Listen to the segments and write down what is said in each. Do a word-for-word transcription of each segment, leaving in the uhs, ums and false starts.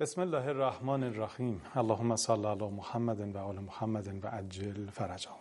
بسم الله الرحمن الرحیم. اللهم صل علی محمد و آل محمد و عجل فرجهم.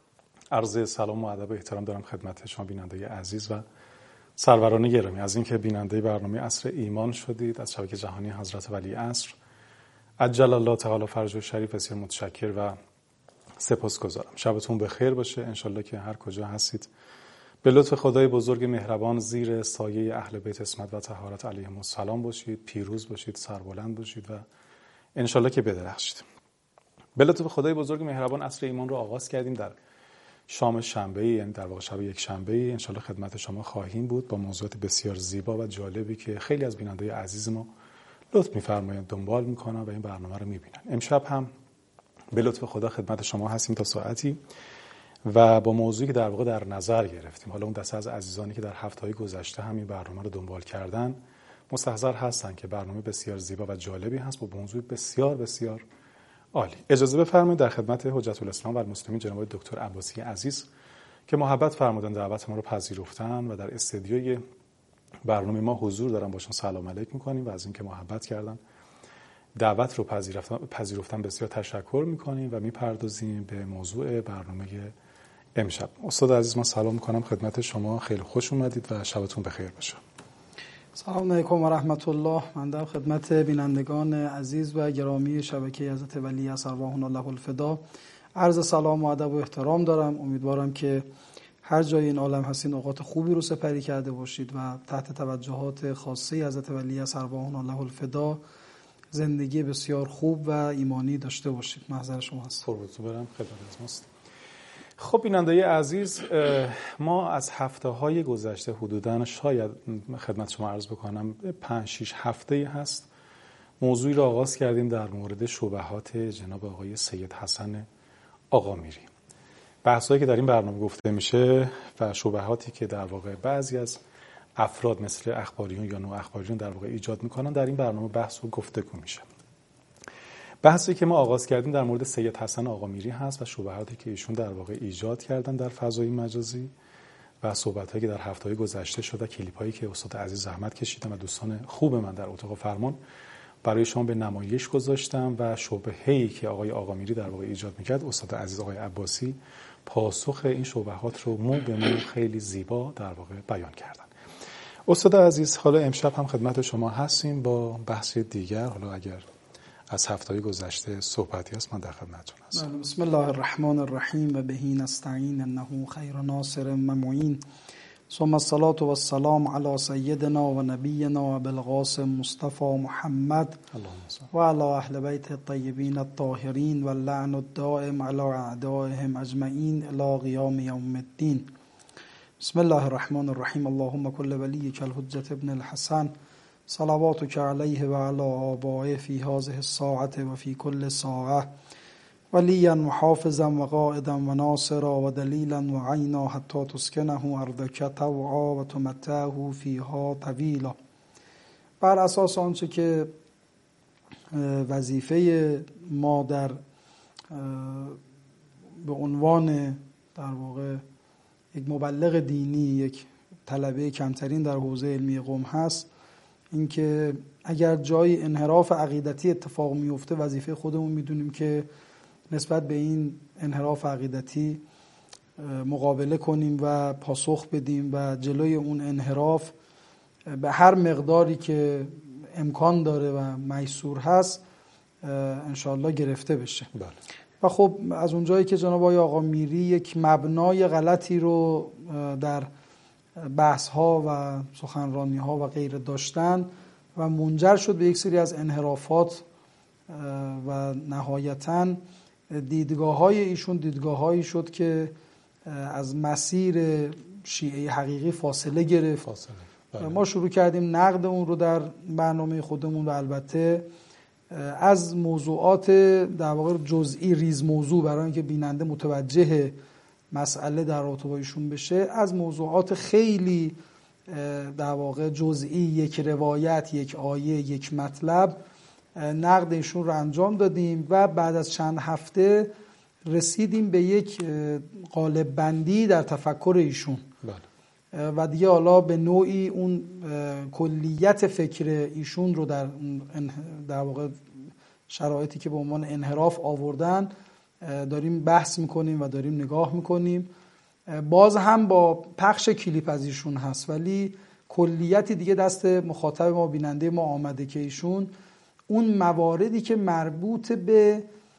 عرض سلام و ادب و احترام دارم خدمت شما بیننده عزیز و سروران گرامی. از اینکه بیننده برنامه عصر ایمان شدید از شبکه جهانی حضرت ولی عصر عجل الله تعالی فرجه شریف بسیار متشکر و سپاسگزارم. شبتون بخیر باشه. انشالله که هر کجا هستید به لطف خدای بزرگ مهربان زیر سایه اهل بیت عصمت و طهارت علیهم السلام باشید، پیروز باشید، سربلند باشید و انشالله که بدرخشید. به لطف خدای بزرگ مهربان عصر ایمان رو آغاز کردیم در شام شنبه، یعنی در واقع شب یک شنبه. انشالله خدمت شما خواهیم بود با موضوعات بسیار زیبا و جالبی که خیلی از بینندگان عزیز ما لطف می‌فرمایند دنبال می‌کنن و این برنامه رو می‌بینن. امشب هم به لطف خدا خدمت شما هستیم تا ساعتی و با موضوعی که در واقع در نظر گرفتیم. حالا اون دسته از عزیزانی که در هفته‌های گذشته همین برنامه رو دنبال کردن مستحضر هستن که برنامه بسیار زیبا و جالبی هست با موضوع بسیار بسیار عالی. اجازه بفرمایید در خدمت حجت الاسلام و المسلمین جناب دکتر عباسی عزیز که محبت فرمودن دعوت ما رو پذیرفتن و در استودیوی برنامه ما حضور دارن باشون سلام علیک می‌کنیم و از اینکه محبت کردن دعوت رو پذیرفتن پذیرفتن بسیار تشکر می‌کنیم و می‌پردازیم به موضوع برنامه امشب. استاد عزیز من سلام میکنم خدمت شما، خیلی خوش اومدید و شبتون بخیر باشه. سلام علیکم و رحمت الله. من در خدمت بینندگان عزیز و گرامی شبکه حضرت ولی عصر ارواحنا الله الفدا عرض سلام و ادب و احترام دارم. امیدوارم که هر جای این عالم هستین اوقات خوبی رو سپری کرده باشید و تحت توجهات خاصه حضرت ولی عصر ارواحنا الله الفدا زندگی بسیار خوب و ایمانی داشته باشید. محضر شما هست. قربونتون برم. خدمت شماست. خب بیننده عزیز، ما از هفته‌های گذشته حدوداً شاید خدمت شما عرض بکنم پنج شش هفته هست موضوعی را آغاز کردیم در مورد شبهات جناب آقای سید حسن آقامیری. بحثایی که در این برنامه گفته میشه و شبهاتی که در واقع بعضی از افراد مثل اخباریون یا نو اخباریون در واقع ایجاد میکنن در این برنامه بحث و گفتگو میشه. بحثی که ما آغاز کردیم در مورد سید حسن آقامیری هست و شبهاتی که ایشون در واقع ایجاد کردن در فضای مجازی و صحبتایی که در هفته‌های گذشته شد و کلیپایی که استاد عزیز زحمت کشیدن و دوستان خوب من در اتاق فرمان برای شما به نمایش گذاشتم و شبهه‌ای که آقای آقامیری در واقع ایجاد میکرد استاد عزیز آقای عباسی پاسخ این شبهات رو مو به مو خیلی زیبا در واقع بیان کردن. استاد عزیز حالا امشب هم خدمت شما هستیم با بحث دیگر. حالا اگر از هفته‌های گذشته صحبتی هست من در خدمتتون هستم. بسم الله الرحمن الرحیم و بهی نستعین انه خیر ناصر و معین. ثم الصلاة و السلام علی سیدنا و نبینا و بالقاسم مصطفی محمد و علی اهل بیت الطیبین الطاهرین و اللعن الدائم علی اعدائهم اجمعین الی قیام یوم الدین. بسم الله الرحمن الرحیم. اللهم کل ولیک الحجة ابن الحسن صلواتك علیه و علی آبائه فی هذه الساعة و فی کل ساعة ولیا و حافظا و قائدا و ناصرا و دلیلا و عینا حتی تسکنه ارضک طوعا و تمتعه فیها طویلا. بر اساس آنچه که وظیفه ما در به عنوان در واقع یک مبلغ دینی، یک طلبه کمترین در حوزه علمی قم هست، اینکه اگر جای انحراف عقیدتی اتفاق میفته وظیفه خودمون میدونیم که نسبت به این انحراف عقیدتی مقابله کنیم و پاسخ بدیم و جلوی اون انحراف به هر مقداری که امکان داره و میسور هست انشاءالله گرفته بشه. بله. و خب از اونجایی که جناب آقای آقامیری یک مبنای غلطی رو در بحث ها و سخنرانی ها و غیره داشتن و منجر شد به یک سری از انحرافات و نهایتاً دیدگاه های ایشون دیدگاه هایی شد که از مسیر شیعه حقیقی فاصله گرفت. فاصله. بله. ما شروع کردیم نقد اون رو در برنامه خودمون و البته از موضوعات در واقع جزئی ریز موضوع برای اینکه بیننده متوجه مسئله در رابطه با ایشون بشه از موضوعات خیلی در واقع جزئی یک روایت، یک آیه، یک مطلب نقد ایشون رو انجام دادیم و بعد از چند هفته رسیدیم به یک قالب بندی در تفکر ایشون. بله. و دیگه حالا به نوعی اون کلیت فکر ایشون رو در در واقع شرایطی که به عنوان انحراف آوردن داریم بحث میکنیم و داریم نگاه میکنیم. باز هم با پخش کلیپ از ایشون هست، ولی کلیتی دیگه دست مخاطب ما، بیننده ما آمده که ایشون اون مواردی که مربوط به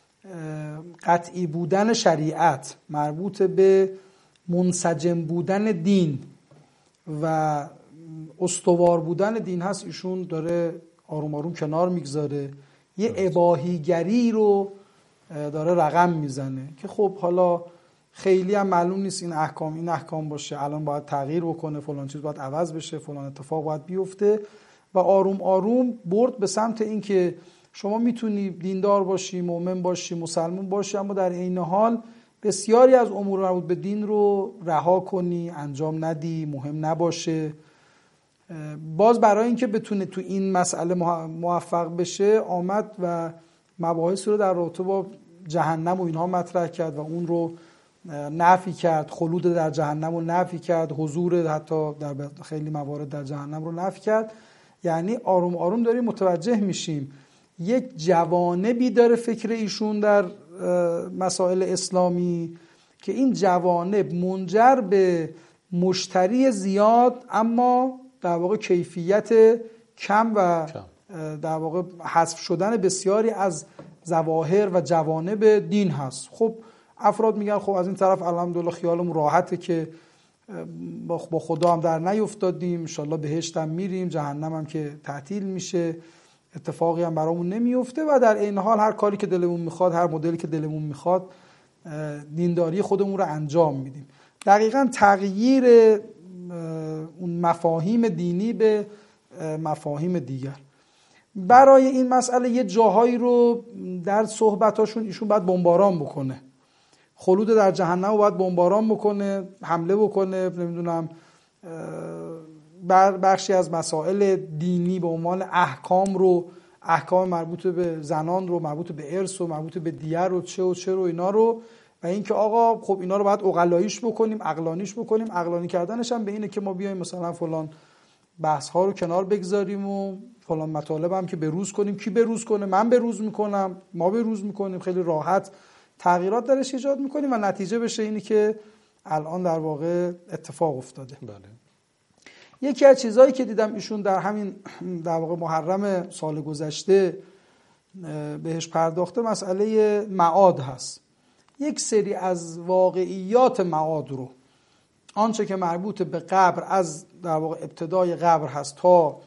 قطعی بودن شریعت، مربوط به منسجم بودن دین و استوار بودن دین هست، ایشون داره آروم آروم کنار میگذاره، یه اباحیگری رو داره رقم میزنه که خب حالا خیلی هم معلوم نیست این احکام این احکام باشه، الان باید تغییر بکنه، فلان چیز باید عوض بشه، فلان اتفاق باید بیفته و آروم آروم برد به سمت این که شما میتونی دیندار باشی، مؤمن باشی، مسلمان باشی، اما در این حال بسیاری از امور مربوط به دین رو رها کنی، انجام ندی، مهم نباشه. باز برای اینکه بتونه تو این مسئله موفق بشه آمد و مباحث رو در رابطه با جهنم و اینها مطرح کرد و اون رو نفی کرد، خلود در جهنم رو نفی کرد، حضور حتی در خیلی موارد در جهنم رو نفی کرد. یعنی آروم آروم داریم متوجه میشیم یک جوانبی داره فکر ایشون در مسائل اسلامی که این جوانب منجر به مشتری زیاد اما در واقع کیفیت کم و در واقع حذف شدن بسیاری از ظواهر و جوانب دین هست. خب افراد میگن خب از این طرف الحمدلله خیالمون راحته که با خدا هم در نیفتادیم، انشالله بهشت هم میریم، جهنم هم که تعطیل میشه، اتفاقی هم برامون نمیفته و در این حال هر کاری که دلمون میخواد، هر مدلی که دلمون میخواد دینداری خودمون رو انجام میدیم. دقیقاً تغییر اون مفاهیم دینی به مفاهیم دیگر. برای این مسئله یه جاهایی رو در صحبتاشون ایشون باید بمباران بکنه، خلود در جهنم رو باید بمباران بکنه، حمله بکنه، نمیدونم بخشی از مسائل دینی به عنوان احکام رو، احکام مربوط به زنان رو، مربوط به ارث و مربوط به دیه رو، چه و چه رو اینا رو، و اینکه آقا خب اینا رو باید عقلاییش بکنیم، عقلانیش بکنیم. عقلانی کردنش هم به اینه که ما بیایم مثلا فلان بحث ها رو کنار بگذاریم و فلان مطالب هم که بروز کنیم. کی بروز کنه؟ من بروز میکنم، ما بروز میکنیم، خیلی راحت تغییرات درش ایجاد میکنیم و نتیجه بشه اینی که الان در واقع اتفاق افتاده. بله. یکی از چیزایی که دیدم ایشون در همین در واقع محرم سال گذشته بهش پرداخته مسئله معاد هست. یک سری از واقعیات معاد رو، آنچه که مربوط به قبر از در واقع ابتدای قبر هست تا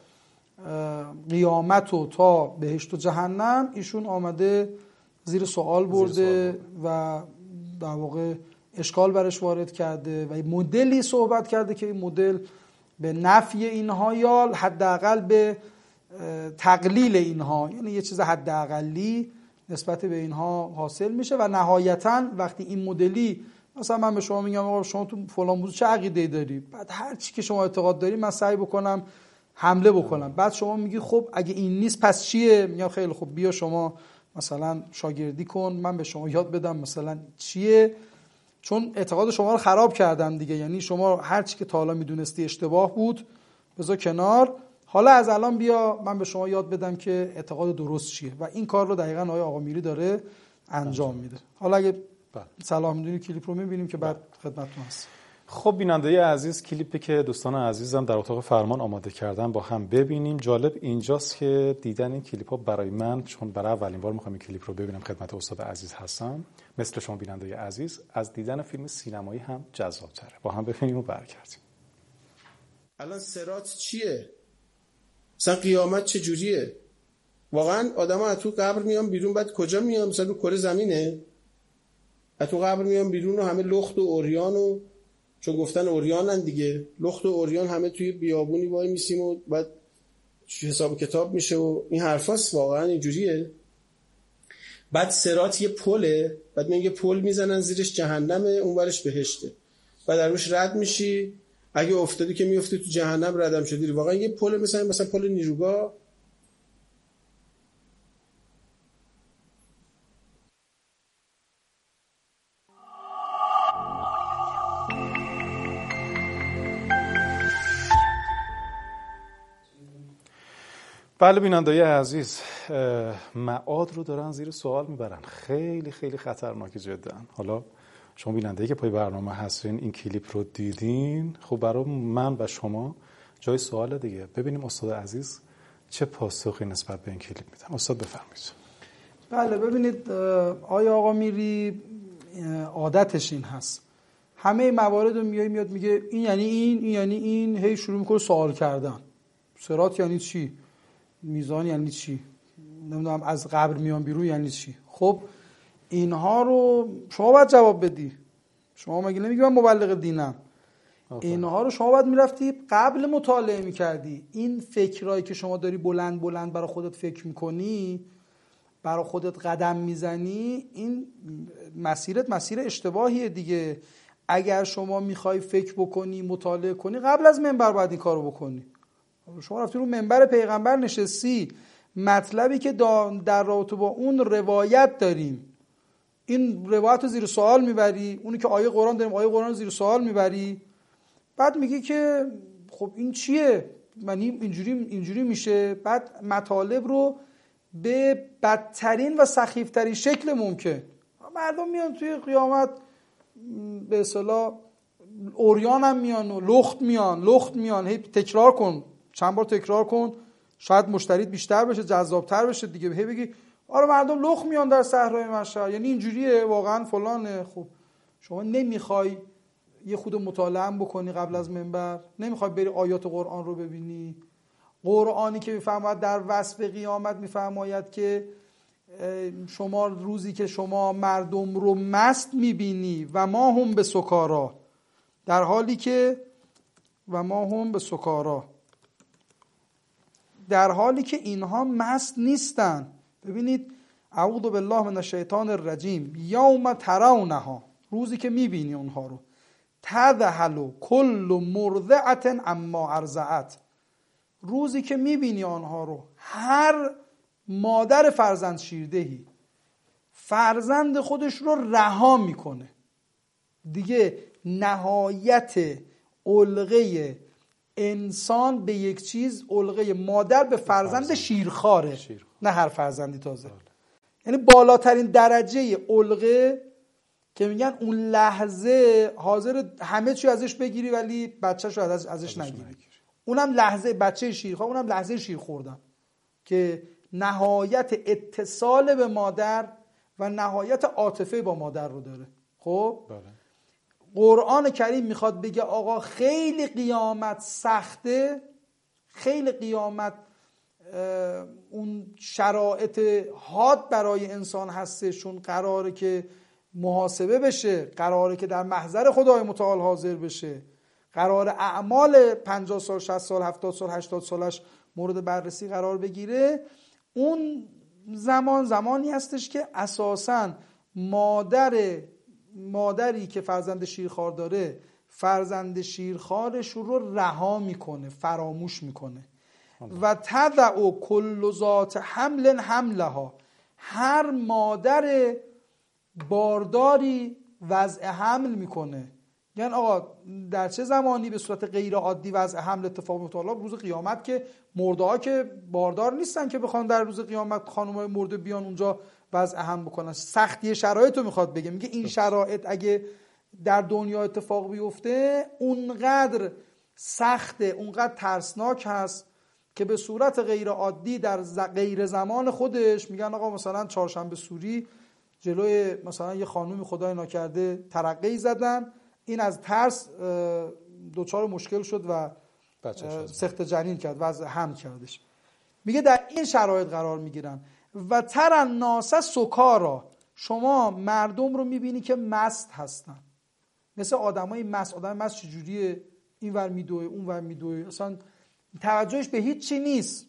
قیامت و تا بهشت و جهنم، ایشون آمده زیر سوال برده و در واقع اشکال برش وارد کرده و مدلی صحبت کرده که این مدل به نفی اینها یا حداقل به تقلیل اینها، یعنی یه چیز حداقلی نسبت به اینها حاصل میشه و نهایتاً وقتی این مدلی مثلا من به شما میگم آقا شما تو فلان موضوع چه عقیده‌ای داری، بعد هر چی که شما اعتقاد داری من سعی بکنم حمله بکنم، بعد شما میگی خب اگه این نیست پس چیه؟ میگم خیلی خب بیا شما مثلا شاگردی کن، من به شما یاد بدم مثلا چیه، چون اعتقاد شما رو خراب کردم دیگه. یعنی شما هر چی که تا حالا میدونستی اشتباه بود بذار کنار، حالا از الان بیا من به شما یاد بدم که اعتقاد درست چیه. و این کار رو دقیقاً آقای آقا میری داره انجام میده. حالا اگه صلاح میدونی کلیپ رو میبینیم که بعد خدمتتون هست. خب بیننده عزیز، کلیپی که دوستان عزیزم در اتاق فرمان آماده کردن با هم ببینیم. جالب اینجاست که دیدن این کلیپ ها برای من، چون برای اولین بار میخوام این کلیپ رو ببینم، خدمت استاد عزیز هستم، مثل شما بیننده عزیز، از دیدن فیلم سینمایی هم جذاب‌تره. با هم ببینیم و برگردیم. الان صراط چیه؟ مثلا قیامت چه جوریه؟ واقعا آدم‌ها از تو قبر میان بیرون، بعد کجا میان؟ مثلا رو کره زمینه؟ از تو قبر میان بیرون و همه لخت و عریان و چون گفتن عریانن دیگه، لخت و عریان همه توی بیابونی وای میسیم و بعد حساب کتاب میشه و این حرفاست. واقعا اینجوریه؟ بعد صراط یه پله، بعد میگه پل میزنن زیرش جهنمه، اونورش بهشته، بعد در روش رد میشی، اگه افتادی که میافتی تو جهنم، ردم شدی. واقعا یه پل مثلا مثلا پل نیروگاه. بله بیننده‌ی عزیز، معاد رو دارن زیر سوال میبرن. خیلی خیلی خطرناکه جدا. حالا شما بیننده‌ای که پای برنامه هستین این کلیپ رو دیدین، خب برای من و شما جای سوال دیگه. ببینیم استاد عزیز چه پاسخی نسبت به این کلیپ میدن. استاد بفرمایید. بله ببینید آیا آقا میری عادتش این هست همه موارد رو میاد میاد میگه این یعنی این این یعنی این، هی شروع میکنه سوال کردن. صراط یعنی چی؟ میزان یعنی چی؟ نمیدونم از قبر میان بیرون یعنی چی؟ خب اینها رو شما باید جواب بدی. شما مگه نمیگی من مبلغ دینم؟ اینها رو شما باید میرفتی قبل مطالعه میکردی. این فکرایی که شما داری بلند بلند برای خودت فکر میکنی، برای خودت قدم میزنی، این مسیرت مسیر اشتباهیه دیگه. اگر شما میخوای فکر بکنی مطالعه کنی قبل از منبر باید این کارو بکنی. شما رفتی رو منبر پیغمبر نشستی، مطلبی که در رابطه با اون روایت داریم این روایت رو زیر سوال میبری، اونی که آیه قرآن داریم آیه قرآن رو زیر سوال میبری، بعد میگی که خب این چیه؟ من اینجوری اینجوری میشه. بعد مطالب رو به بدترین و سخیفترین شکل ممکن. مردم میان توی قیامت به اصطلاح اوریان هم میان و لخت میان لخت میان هی تکرار کن، چند بار تکرار کن، شاید مشتریت بیشتر بشه، جذابتر بشه دیگه. هی بگی آره مردم لخت میان در صحرای محشر، یعنی اینجوریه واقعا فلانه. خب شما نمیخوای یه خود مطالعه هم بکنی قبل از منبر؟ نمیخوای بری آیات قرآن رو ببینی؟ قرآنی که میفرماید در وصف قیامت میفرماید که شما روزی که شما مردم رو مست میبینی و ما هم به سکارا، در حالی که و ما هم به سکارا، در حالی که اینها مست نیستن. ببینید اعوذ بالله من الشیطان الرجیم، یوم ترونها، روزی که میبینی اونها رو، تذهل کل مرضعة عما ارضعت، روزی که میبینی آنها رو هر مادر فرزند شیردهی فرزند خودش رو رها میکنه. دیگه نهایت علقه انسان به یک چیز، علقه مادر به فرزند, فرزند. شیرخواره شیر. نه هر فرزندی تازه. یعنی بالاترین درجه علقه که میگن اون لحظه حاضر همه چی ازش بگیری ولی بچه‌ش رو از ازش نگیری. نگیری. اونم لحظه بچه شیرخوار، اونم لحظه شیر خوردن که نهایت اتصال به مادر و نهایت عاطفه با مادر رو داره. خب بله. قرآن کریم میخواد بگه آقا خیلی قیامت سخته، خیلی قیامت اون شرایط حاد برای انسان هستش، چون قراره که محاسبه بشه، قراره که در محضر خدای متعال حاضر بشه، قرار اعمال پنجاه سال شصت سال هفتاد سال هشتاد سالش مورد بررسی قرار بگیره. اون زمان زمانی هستش که اساساً مادر مادری که فرزند شیرخوار داره فرزند شیرخوارش رو رها میکنه، فراموش میکنه. و تضع کل ذات حمل حملها، هر مادر بارداری وضع حمل میکنه. یعنی آقا در چه زمانی به صورت غیر عادی وضع حمل اتفاق میفته؟ روز قیامت که مرده ها که باردار نیستن که بخوان در روز قیامت خانم‌های مرده بیان اونجا وضع حمل بکنن. سختی شرایط رو میخواد بگه، میگه این شرایط اگه در دنیا اتفاق بیفته اونقدر سخته، اونقدر ترسناک هست که به صورت غیر عادی در غیر زمان خودش میگن آقا مثلا چهارشنبه سوری جلوی مثلا یه خانومی خدای ناکرده ترقی زدن، این از ترس دوچار مشکل شد و سخت جنین کرد، وضع حمل کردش. میگه در این شرایط قرار میگیرن. و تر الناس سکارا، شما مردم رو میبینی که مست هستن، مثل آدمای مست. آدم مست چجوریه؟ این ور میدوه اون ور میدوه، اصلا توجهش به هیچ چی نیست،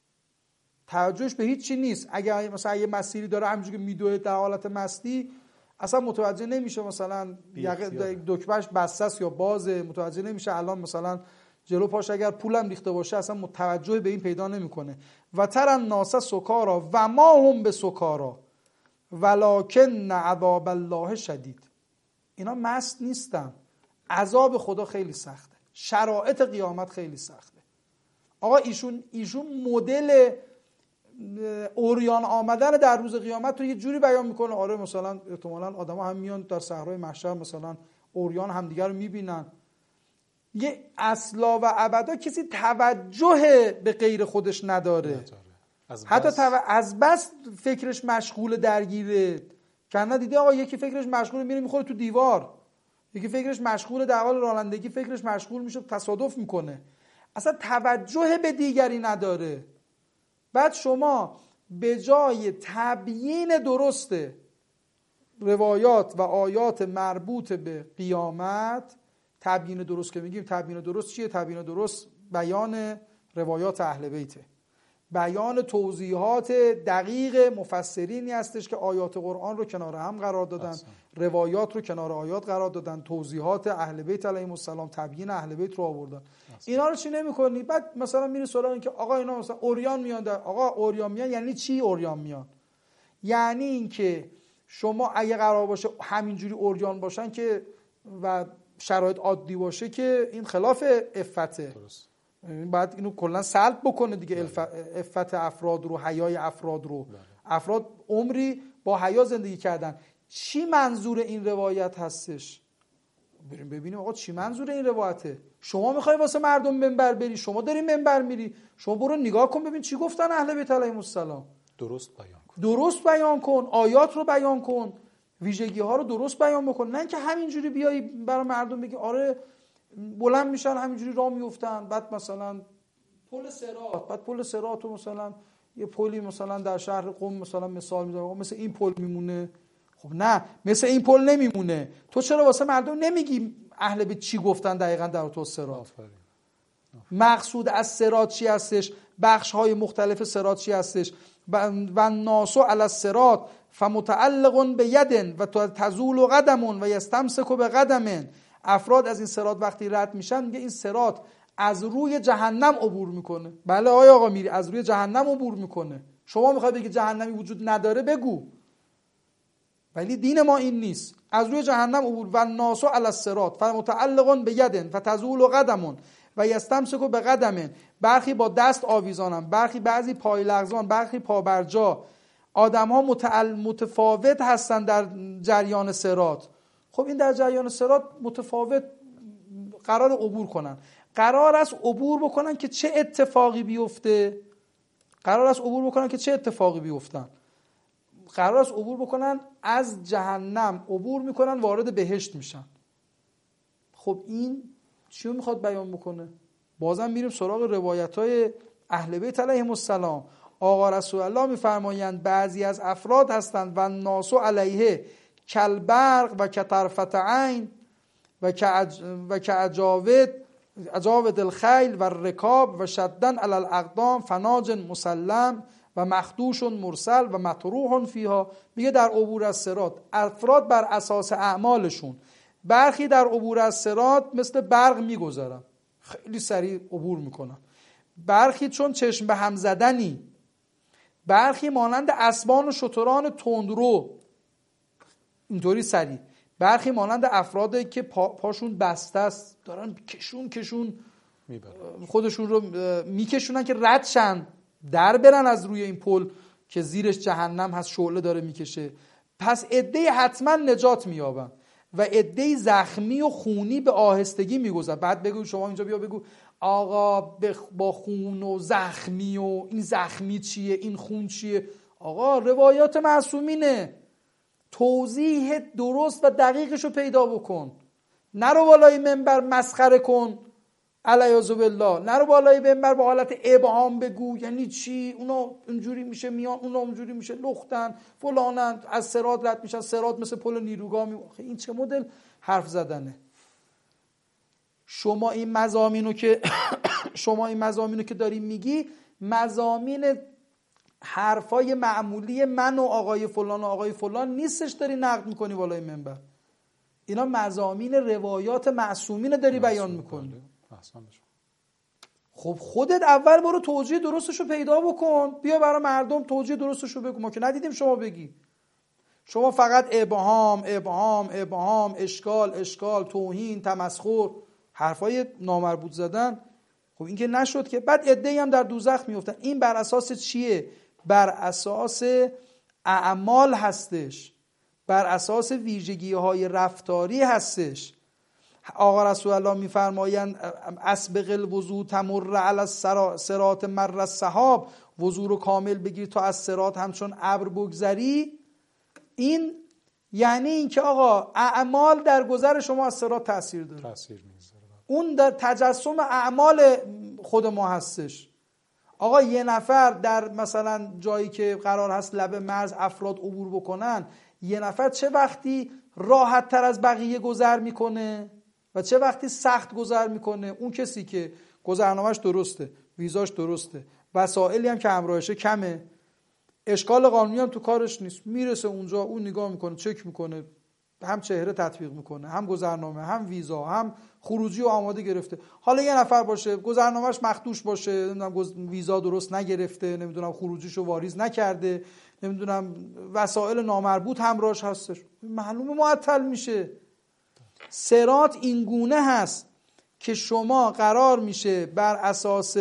توجهش به هیچ چی نیست. اگر مثلا یه مسیری داره همونجوری که میدوه در حالت مستی اصلا متوجه نمیشه مثلا دکمه‌اش بسته است یا بازه، متوجه نمیشه الان مثلا جلو پاش اگر پولم ریخته باشه اصلا متوجه به این پیدا نمیکنه. و تر الناس سکارا و ما هم به سکارا ولکن عذاب الله شدید. اینا مست نیستن، عذاب خدا خیلی سخته، شرایط قیامت خیلی سخته. آقا ایشون ایشون مدل اوریان آمدن در روز قیامت رو یه جوری بیان میکنه. آره مثلا احتمالاً آدما هم میان در صحرای محشر مثلا اوریان همدیگر رو میبینن. یه اصلا و ابدا کسی توجه به غیر خودش نداره. از حتی بس... تو... از بس فکرش مشغول درگیره. کنه دیدی آقا یکی فکرش مشغول میره میخوره تو دیوار، یکی فکرش مشغول در حال رانندگی فکرش مشغول میشه تصادف میکنه، اصلا توجه به دیگری نداره. بعد شما به جای تبیین درست روایات و آیات مربوط به قیامت، تبیین درست که میگیم تبیین درست چیه؟ تبیین درست بیان روایات اهل بیته، بیان توضیحات دقیق مفسرینی هستش که آیات قرآن رو کنار هم قرار دادن، اصلا. روایات رو کنار آیات قرار دادن، توضیحات اهل بیت علیهم السلام، تبیین اهل بیت رو آوردن. اصلا. اینا رو چی نمی‌کنی؟ بعد مثلا میری سراغ این که آقا اینا مثلا اوریان میان در. آقا اوریان میان یعنی چی؟ اوریان میان یعنی اینکه شما اگه قرار باشه همینجوری اوریان باشن که و شرایط عادی باشه که این خلاف عفته. بعد اینو کلا سلب بکنه دیگه، عفت افراد رو، حیای افراد رو. بله. افراد عمری با حیا زندگی کردن. چی منظور این روایت هستش؟ بریم ببینیم آقا چی منظور این روایته. شما میخوای واسه مردم منبر بری، شما داری منبر میری، شما برو نگاه کن ببین چی گفتن اهل بیت علیهم السلام. درست بیان کن. درست بیان کن، آیات رو بیان کن، ویژگی ها رو درست بیان بکن. نه اینکه همینجوری بیای برای مردم بگی آره بلند میشن همینجوری راه میافتن، بعد مثلا پل صراط، بعد پل صراط رو مثلا یه پلی مثلا در شهر قم مثلا مثال میذارم مثل این پل میمونه. خب نه، مثل این پل نمیمونه. تو چرا واسه مردم نمیگی اهل بیت چی گفتن دقیقاً در تو صراط؟ مقصود از صراط چی هستش؟ بخش های مختلف صراط چی هستش؟ و ناسو علی الصراط فمتعلق به ید و تزول قدم و یستمسک به قدم. افراد از این صراط وقتی رد میشن میگه این صراط از روی جهنم عبور میکنه. بله آیا آقا میری از روی جهنم عبور میکنه. شما میخوای بگی جهنمی وجود نداره بگو، ولی دین ما این نیست. از روی جهنم عبور. و ناسو علی الصراط فمتعلق به ید فتزول قدم و یستمسک به قدم. برخی با دست آویزانن، برخی بعضی پای لغزان، برخی پا برجا. آدم ها متعل... متفاوت هستن در جریان صراط. خب این در جریان صراط متفاوت قرار عبور کنن. قرار است عبور بکنن که چه اتفاقی بیفته؟ قرار است عبور بکنن که چه اتفاقی بیفتن؟ قرار است عبور بکنن از جهنم عبور میکنن وارد بهشت میشن. خب این چی رو میخواد بیان بکنه؟ بازم میریم سراغ روایت‌های اهل بیت علیهم السلام. آقا رسول الله میفرمایند بعضی از افراد هستند و ناسو علیه کالبرق و کطرفت عین و کعج و کعجاود عجاود الخیل و رکاب و شدن علی الاقدام فناج مسلم و مخدوش مرسل و مطروح فیها. میگه در عبور از صراط افراد بر اساس اعمالشون، برخی در عبور از صراط مثل برق میگذرن، خیلی سریع عبور میکنن، برخی چون چشم به هم زدنی، برخی مانند اسبان و شتران تندرو اینطوری سریع، برخی مانند افرادی که پا پاشون بسته است دارن کشون کشون خودشون رو میکشونن که رد شن در برن از روی این پل که زیرش جهنم هست شعله داره میکشه. پس عده‌ای حتما نجات مییابن و عده‌ای زخمی و خونی به آهستگی میگذرن. بعد بگو شما اینجا بیا بگو آقا با خون و زخمی و این زخمی چیه این خون چیه؟ آقا روایات معصومینه، توضیح درست و دقیقشو پیدا بکن. نرو بالای منبر مسخره کن علیاذ بالله، نرو بالای منبر با حالت ابهام بگو یعنی چی اونا اینجوری میشه میان اونا اونجوری میشه لختن فلانن از صراط رد میشن، صراط مثل پل نیروگاه می... این چه مدل حرف زدنه؟ شما این مضامینو که شما این مضامینو که داری میگی مضامین حرفای معمولی من و آقای فلان و آقای فلان نیستش داری نقد میکنی بالای منبر. اینا مضامین روایات معصومین داری بیان میکنی. خب خودت اول برو توجیه درستشو پیدا بکن، بیا برای مردم توجیه درستشو بگو. ما که ندیدیم شما بگی. شما فقط ابهام ابهام ابهام اشکال اشکال توهین تمسخر حرفای نامربوط زدن. خب این که نشد که. بعد عده‌ای هم در دوزخ میافتن. این بر اساس چیه؟ بر اساس اعمال هستش، بر اساس ویژگی‌های رفتاری هستش. آقا رسول الله میفرمایند اسبغ الوضو تمر علی الصراط مر السحاب، وضو رو کامل بگیر تا از صراط همچون ابر بگذری. این یعنی این که آقا اعمال در گذر شما از صراط تاثیر داره، تاثیر میذاره. اون در تجسم اعمال خود ما هستش. آقا یه نفر در مثلا جایی که قرار هست لب مرز افراد عبور بکنن، یه نفر چه وقتی راحت تر از بقیه گذر میکنه و چه وقتی سخت گذر میکنه؟ اون کسی که گذرنامه‌اش درسته، ویزاش درسته، وسایلی هم که همراهشه کمه، اشکال قانونی هم تو کارش نیست، میرسه اونجا، اون نگاه میکنه، چک میکنه، هم چهره تطبیق میکنه، هم گذرنامه، هم ویزا، هم خروجی و آماده گرفته. حالا یه نفر باشه گذرنامه‌اش مخدوش باشه، نمیدونم ویزا درست نگرفته، نمیدونم خروجیشو واریز نکرده، نمیدونم وسایل نامربوط همراهش هستش، معلومه معطل میشه. صراط این گونه هست که شما قرار میشه بر اساس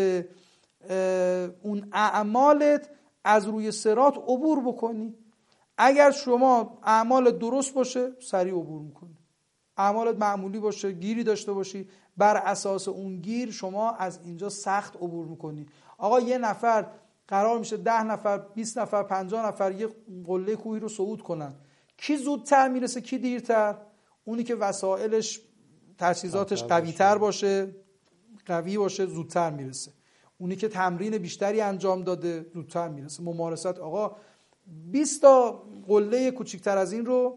اون اعمالت از روی صراط عبور بکنی. اگر شما اعمال درست باشه سریع عبور میکنی، اعمالت معمولی باشه، گیری داشته باشی، بر اساس اون گیر شما از اینجا سخت عبور میکنی. آقا یه نفر قرار میشه ده نفر، بیست نفر، پنجاه نفر یه قله کوهی رو صعود کنن، کی زودتر میرسه کی دیرتر؟ اونی که وسایلش تجهیزاتش قوی تر باشه، قوی باشه زودتر میرسه. اونی که تمرین بیشتری انجام داده زودتر میرسه. ممارست. آقا بیست تا قله کوچیکتر از این رو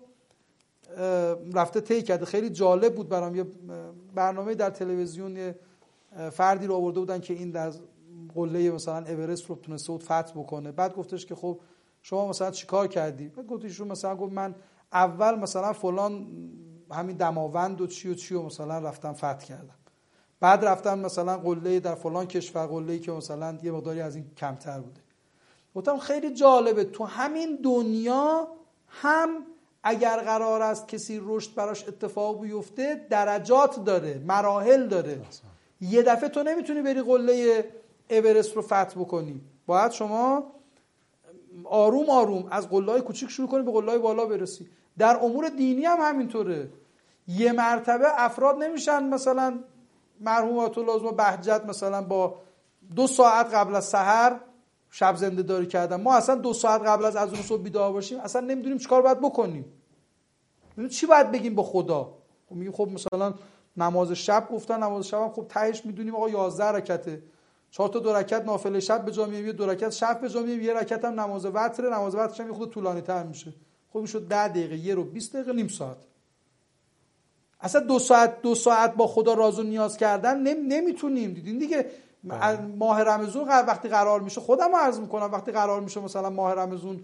رفته طی کرده. خیلی جالب بود برام، یه برنامه در تلویزیون یه فردی رو آورده بودن که این در قله مثلا اورست رو تونسته بود فتح بکنه. بعد گفتش که خب شما مثلا چیکار کردی؟ بعد گفتش مثلا گفت من اول مثلا فلان همین دماوند و چی و چی و مثلا رفتم فتح کردم، بعد رفتم مثلا قله در فلان کشور، قله‌ای که مثلا یه مقداری از این کمتر بوده. گفتم خیلی جالبه، تو همین دنیا هم اگر قرار است کسی رشد براش اتفاق بیفته درجات داره، مراحل داره. یه دفعه تو نمیتونی بری قله اورست رو فتح بکنی، باید شما آروم آروم از قله‌های کوچیک شروع کنی به قله‌های بالا برسی. در امور دینی هم همینطوره. یه مرتبه افراد نمیشن مثلا مرحوم آیت الله عظما بهجت مثلا با دو ساعت قبل از سحر شب زنده داری کردن، ما اصلا دو ساعت قبل از اذان صبح بیدار باشیم اصلا نمیدونیم چیکار باید بکنیم، چی باید بگیم به خدا. خب میگیم خب مثلا نماز شب گفتن، نماز شب هم خب تهش میدونیم آقا یازده رکعته، چهار تا دو رکعت نافله شب به جا میاریم، یه دو رکعت شب به جا میاریم، یه رکعت هم نماز وتر، نماز وترش هم خود طولانی تر میشه. خب میشد ده دقیقه، یه رو بیست دقیقه، نیم ساعت. اصلا دو ساعت دو ساعت با خدا راز و نیاز کردن نم نمیتونیم. دیدین دیگه ماه رمضان وقتی قرار میشه، خودم عرض میکنم وقتی قرار میشه مثلا ماه رمضان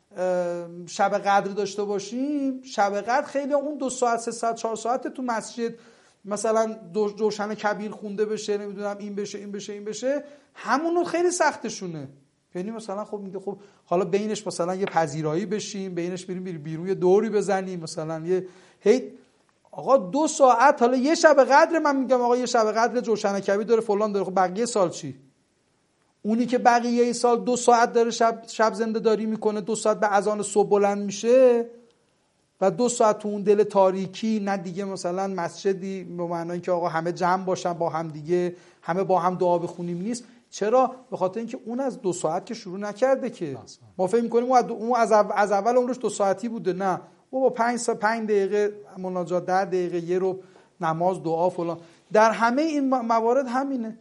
شب قدر داشته باشیم، شب قدر خیلی اون دو ساعت سه ساعت چهار ساعت تو مسجد مثلا جوشن کبیر خونده بشه، نمیدونم این بشه این بشه این بشه، همونو خیلی سختشونه. یعنی مثلا خب میگه خب حالا بینش مثلا یه پذیرایی بشیم، بینش بریم بیرون یه دوری بزنیم، مثلا یه هی آقا دو ساعت، حالا یه شب قدر من میگم آقا یه شب قدر جوشن کبیر داره فلان داره، خب بقیه سال چی؟ اونی که بقیه ای سال دو ساعت داره شب شب زنده داری میکنه، دو ساعت به اذان صبح بلند میشه و دو ساعت تو اون دل تاریکی، نه دیگه مثلا مسجدی به معنای اینکه آقا همه جمع باشن با هم دیگه، همه با هم دعا بخونیم نیست. چرا؟ به خاطر اینکه اون از دو ساعت که شروع نکرده که ما فکر می‌کنیم اون از از اول عمرش دو ساعتی بوده، نه او با پنج سا پنج دقیقه مناجات، ده دقیقه، یه رو نماز دعا فلان، در همه این موارد همینه.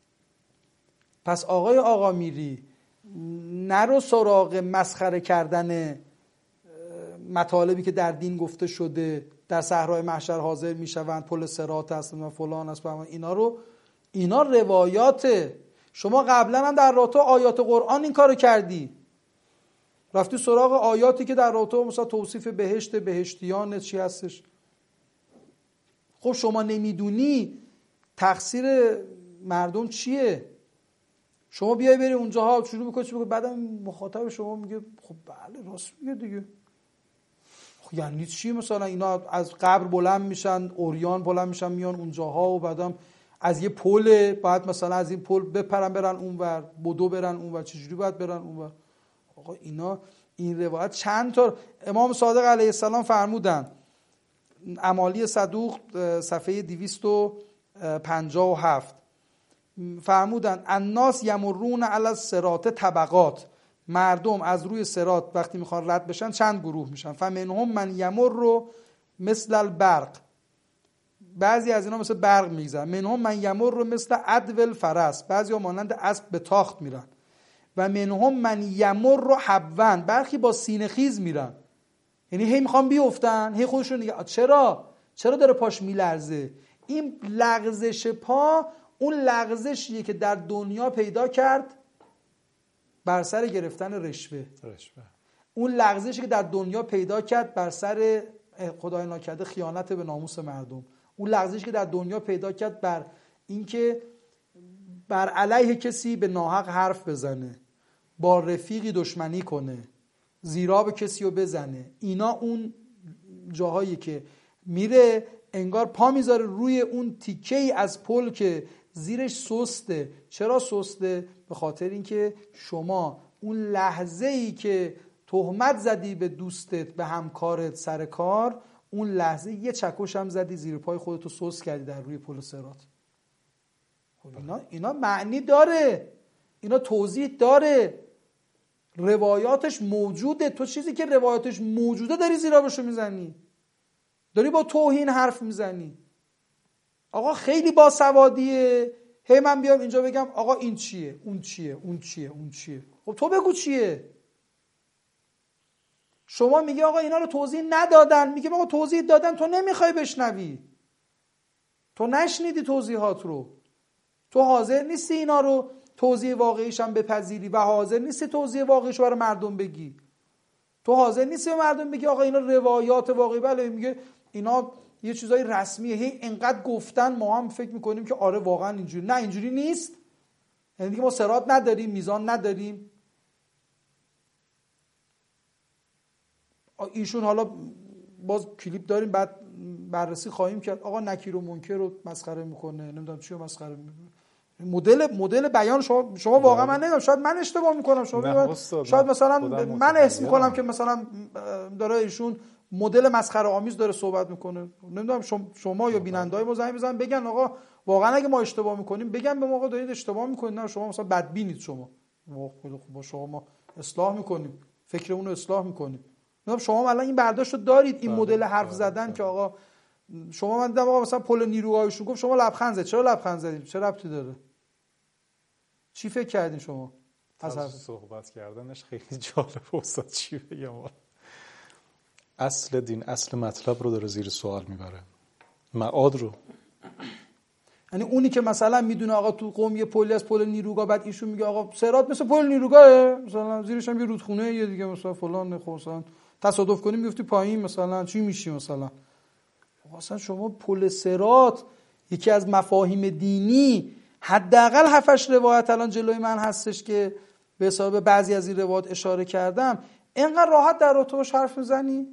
پس آقای آقا میری نرو سراغ مسخره کردن مطالبی که در دین گفته شده، در صحرای محشر حاضر میشوند، پل صراط هست و فلان است، اینا رو اینا روایاته. شما قبلا هم در رابطه آیات قرآن این کارو کردی، رفتی سراغ آیاتی که در رابطه مثلا توصیف بهشت، بهشتیان چی هستش. خب شما نمیدونی تقصیر مردم چیه، شما بیای بری اونجاها شروع بکنی چی بکنی، بعدم مخاطب شما میگه خب بله راست میگه دیگه. خب یعنی چی؟ مثلا اینا از قبر بلند میشن، اوریان بلند میشن میان اونجاها و بعدم از یه پل باید مثلا از این پل بپرن برن اونور، بدو برن اونور، چجوری باید برن اونور؟ آقا اینا این روایت چند تا امام صادق علیه السلام فرمودن، امالی صدوق صفحه دویست و پنجاه و هفت فرمودن الناس یمرون علی الصراط طبقات، مردم از روی صراط وقتی میخوان رد بشن چند گروه میشن. فمنهم من یمر مثل البرق، بعضی از اینا مثل برق میگذرن. منهم من یمر مثل عدو الفرس، بعضی ها مانند اسب به تاخت میرن. و منهم من یمر حبون، برخی با سینه خیز میرن، یعنی هی میخوان بیفتن، هی خودشون دیگه چرا چرا داره پاش میلرزه؟ این لغزش پا اون لغزشیه که در دنیا پیدا کرد بر سر گرفتن رشوه. رشوه. اون لغزشی که در دنیا پیدا کرد بر سر خدای ناکرده خیانت به ناموس مردم. اون لغزشی که در دنیا پیدا کرد بر اینکه بر علیه کسی به ناحق حرف بزنه، با رفیقی دشمنی کنه، زیرا به کسی رو بزنه. اینا اون جاهایی که میره انگار پا میذاره روی اون تیکه ای از پل که زیرش سسته. چرا سسته؟ به خاطر اینکه شما اون لحظه ای که تهمت زدی به دوستت، به همکارت سر کار، اون لحظه یه چکش هم زدی زیر پای خودتو سس کردی در روی پل صراط. خب اینا اینا معنی داره، اینا توضیح داره، روایاتش موجوده. تو چیزی که روایاتش موجوده داری زیرابشو میزنی، داری با توهین حرف میزنی. آقا خیلی باسوادیه، هی من بیام اینجا بگم آقا این چیه، اون چیه، اون چیه، اون چیه. خب تو بگو چیه. شما میگی آقا اینا رو توضیح ندادن، میگه آقا توضیح دادن، تو نمیخوای بشنوی، تو نشنیدی توضیحات رو، تو حاضر نیستی اینا رو توضیح واقعیش هم بپذیری و حاضر نیستی توضیح واقعیش رو برای مردم بگی. تو حاضر نیستی به مردم بگی آقا اینا روایات واقعی. بله میگه اینا یه چیزای رسمیه، هی اینقدر گفتن ما هم فکر میکنیم که آره واقعا اینجوری. نه اینجوری نیست. یعنی دیگه ما صراط نداریم، میزان نداریم. ایشون حالا باز کلیپ داریم بعد بررسی خواهیم کرد، آقا نکیر و منکر رو مسخره میکنه، نمیدونم چی رو مسخره میکنه. مدل مدل بیان شما شما واقعا من نمیدونم، شاید من اشتباه میکنم، شما شاید مثلا من حس میکنم که مثلا داره ایشون مدل مسخره آمیز داره صحبت میکنه. نمیدونم شما, شما یا بیننده‌های ما زنگ بزنن بگن آقا واقعا اگه ما اشتباه میکنیم بگن به ما آقا دارید اشتباه میکنید، نه شما مثلا بدبینید، شما با شما ما اصلاح میکنیم، فکرمون رو اصلاح میکنیم. شما الان این برداشت رو دارید، این مدل حرف زدن که آقا شما من دیدم آقا مثلا پل نیروگاهیشون گفت شما لبخند زدید، چرا لبخند زدید؟ چه ربطی داره؟ چی فکر کردین شما از حرف صحبت کردنش؟ خیلی جالب استاد، چی بگم. اصل دین، اصل مطلب رو داره زیر سوال میبره، معاد رو. یعنی اونی که مثلا میدونه آقا تو قم یه پلی از پل نیروگاه، بعد ایشون میگه آقا صراط مثل پل نیروگاهه، مثلا زیرش هم یه رودخونه یه دیگه مثلا فلان، خرسان تصادف کنیم میفتی پایین مثلا چی میشی مثلا. اصلا شما پل صراط یکی از مفاهیم دینی، حداقل هفتش روایت الان جلوی من هستش که به حساب بعضی از این روایات اشاره کردم، اینقدر راحت در رابطه‌اش حرف میزنی؟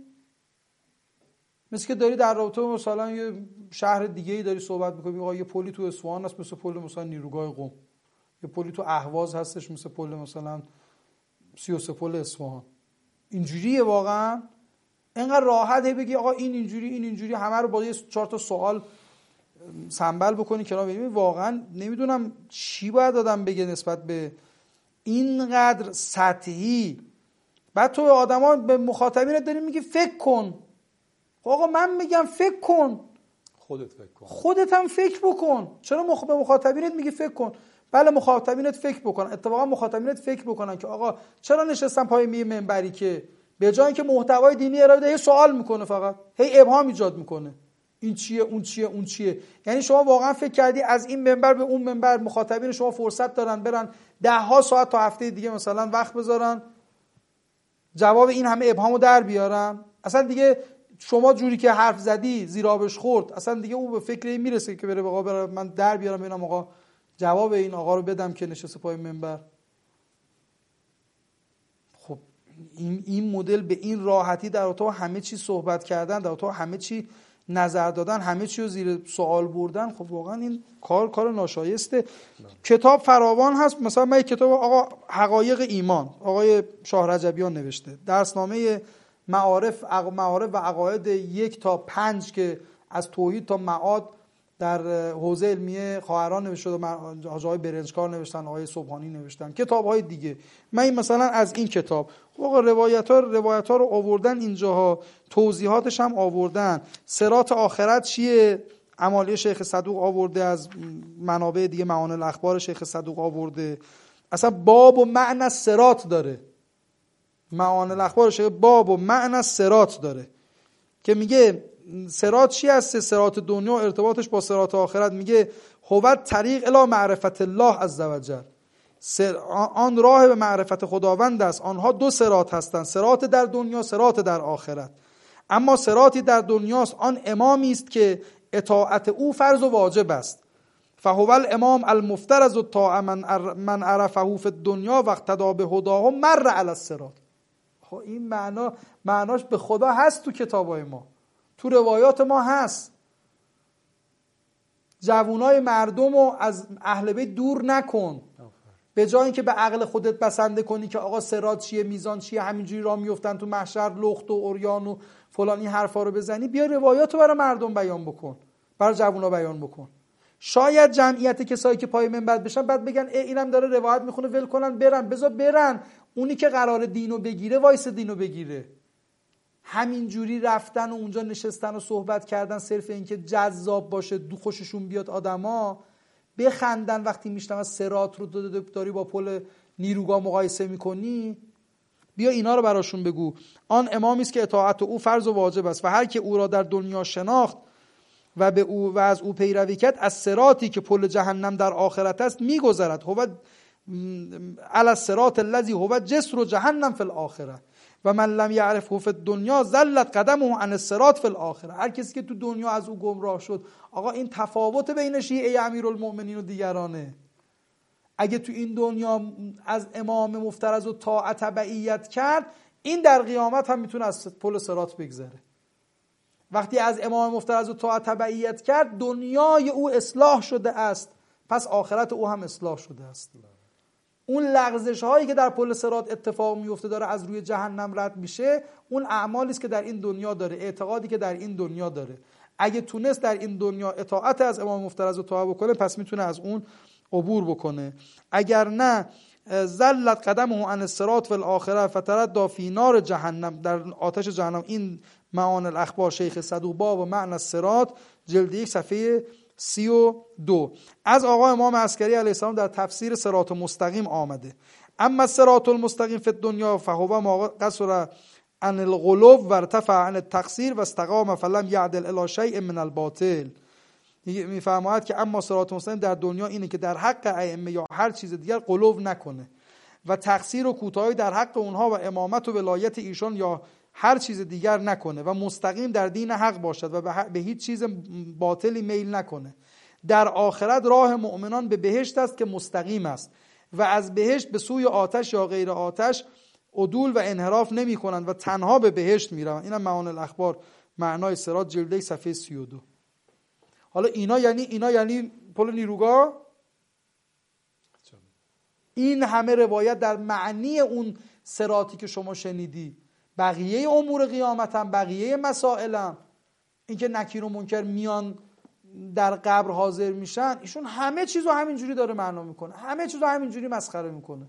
مثل که داری در رابطه مثلا یه شهر دیگه‌ای داری صحبت می‌کنی، آقا یه پلی تو اصفهان هست مثل پل مثلا نیروگاه قم، یه پلی تو اهواز هستش مثل پل مثلا سی و سه پل اصفهان. اینجوریه واقعا؟ اینقدر راحت هی بگی آقا این اینجوری این اینجوری، همه رو با یه چهار تا سوال سنبل بکنی کنار ببینید. واقعا نمیدونم چی باید آدم بگه نسبت به اینقدر سطحی. بعد تو آدما به مخاطبینت داری میگی فکر کن. آقا من میگم فکر کن، خودت فکر کن، خودت هم فکر بکن. چرا مخ... به مخاطبینت میگی فکر کن؟ بله مخاطبینت فکر بکن، اتفاقا مخاطبینت فکر بکنن که آقا چرا نشستم پای می منبری که به جای اینکه محتوای دینی ارائه بده سوال میکنه، فقط هی ابهام ایجاد میکنه، این چیه اون چیه اون چیه. یعنی شما واقعا فکر کردی از این منبر به اون منبر مخاطبین شما فرصت دارن برن ده ها ساعت تا هفته دیگه مثلا وقت بذارن جواب این همه ابهامو در بیارن؟ اصلا دیگه شما جوری که حرف زدی زیر آبش خورد، اصلا دیگه اون به فکر این میرسه که بره آقا برم من در بیارم ببینم آقا جواب این آقا رو بدم که نشسته پای منبر. خب این این مدل به این راحتی در اتاق همه چی صحبت کردن، در اتاق همه چی نظر دادن، همه چی رو زیر سوال بردن، خب واقعا این کار کار ناشایسته. کتاب فراوان هست. مثلا من یک کتاب آقا حقایق ایمان آقای شاه رجبیان نوشته، درسنامه معارف معارف و عقاید یک تا پنج که از توحید تا معاد در حوزه علمیه خواهران نوشته و حاج آقای برنجکار نوشتن، آقای سبحانی نوشتن، کتاب‌های دیگه. من این مثلا از این کتاب واقعا روایت‌ها روایت‌ها رو آوردن اینجاها، توضیحاتش هم آوردن. صراط آخرت چیه؟ امالی شیخ صدوق آورده، از منابع دیگه معانی الاخبار شیخ صدوق آورده. اصلا باب و معنی صراط داره، معانی الاخبار شیخ باب و معنی صراط داره که میگه صراط چی هست؟ صراط دنیا ارتباطش با صراط آخرت. میگه هو طریق الی معرفت الله عز وجل، آن راه به معرفت خداوند است. آنها دو صراط هستند، صراط در دنیا، صراط در آخرت. اما صراطی در دنیاست آن امامی است که اطاعت او فرض و واجب است. فهو الامام المفترض الطاعه من عرفه فی الدنیا و اقتدی بهداه مر علی الصراط. خب این معنا معناش به خدا هست تو کتابای ما، تو روایات ما هست. جوانای مردم رو از اهل بیت دور نکن، به جای اینکه به عقل خودت بسنده کنی که آقا صراط چیه، میزان چیه، همینجوری راه میافتن تو محشر لخت و عریان و فلان این حرفا رو بزنی. بیا روایات رو برای مردم بیان بکن، برای جوونا بیان بکن. شاید جمعیت کسایی که پای منبر بشن بعد بگن ای اینم داره روایت میخونه ول کنن برن. بذار برن، اونی که قرار دینو بگیره وایس دینو بگیره. همینجوری رفتن و اونجا نشستن و صحبت کردن صرف اینکه جذاب باشه، دو خوششون بیاد آدما بخندن وقتی میشنن صراط رو داری با پل نیروگاه مقایسه میکنی. بیا اینا رو براشون بگو. آن امامی است که اطاعت او فرض و واجب است و هر که او را در دنیا شناخت و به او و از او پیروی کرد از صراطی که پل جهنم در آخرت است میگذرد. هو علی الصراط الذی هو جسر جهنم فی الاخره و من لم یعرفه فی الدنیا زلت قدمه عن الصراط فی الاخره. هر کسی که تو دنیا از او گمراه شد، آقا این تفاوت بین شیعه امیرالمؤمنین و دیگرانه. اگه تو این دنیا از امام مفترض و طاعت تبعیت کرد، این در قیامت هم میتونه از پل صراط بگذره. وقتی از امام مفترض و طاعت تبعیت کرد، دنیای او اصلاح شده است، پس آخرت او هم اصلاح شده است. اون لغزش هایی که در پل صراط اتفاق میفته داره از روی جهنم رد میشه، اون اعمالی است که در این دنیا داره، اعتقادی که در این دنیا داره. اگه تونست در این دنیا اطاعت از امام مفترض و طاعت بکنه، پس میتونه از اون عبور بکنه. اگر نه زلت قدمه عن الصراط فی الاخره فتردی فی نار جهنم، در آتش جهنم. این معانی الاخبار شیخ صدوق باب و معنی الصراط جلد یک صفحه سی و دو از آقا امام عسکری علیه السلام در تفسیر صراط مستقیم آمده. اما صراط المستقیم فی الدنیا فهو ما قصر عن الغلو و ارتفع عن التقصیر و استقام فلم یعدل الی شیء من الباطل. میفرماید که اما صراط مستقیم در دنیا اینه که در حق ائمه یا هر چیز دیگر غلو نکنه و تقصیر و کوتاهی در حق اونها و امامت و ولایت ایشان یا هر چیز دیگر نکنه و مستقیم در دین حق باشد و به هیچ چیز باطلی میل نکنه. در آخرت راه مؤمنان به بهشت است که مستقیم است و از بهشت به سوی آتش یا غیر آتش عدول و انحراف نمی کنند و تنها به بهشت می روند. اینم معانی الاخبار معنای صراط جلد صفحه سی و دو. حالا اینا یعنی اینا یعنی پل نیروگاه. این همه روایت در معنی اون صراطی که شما شنیدی. بقیه امور قیامت هم، بقیه مسائل هم، اینکه نکیر و منکر میان در قبر حاضر میشن، ایشون همه چیزو همینجوری داره معنا میکنه، همه چیزو همینجوری مسخره میکنه،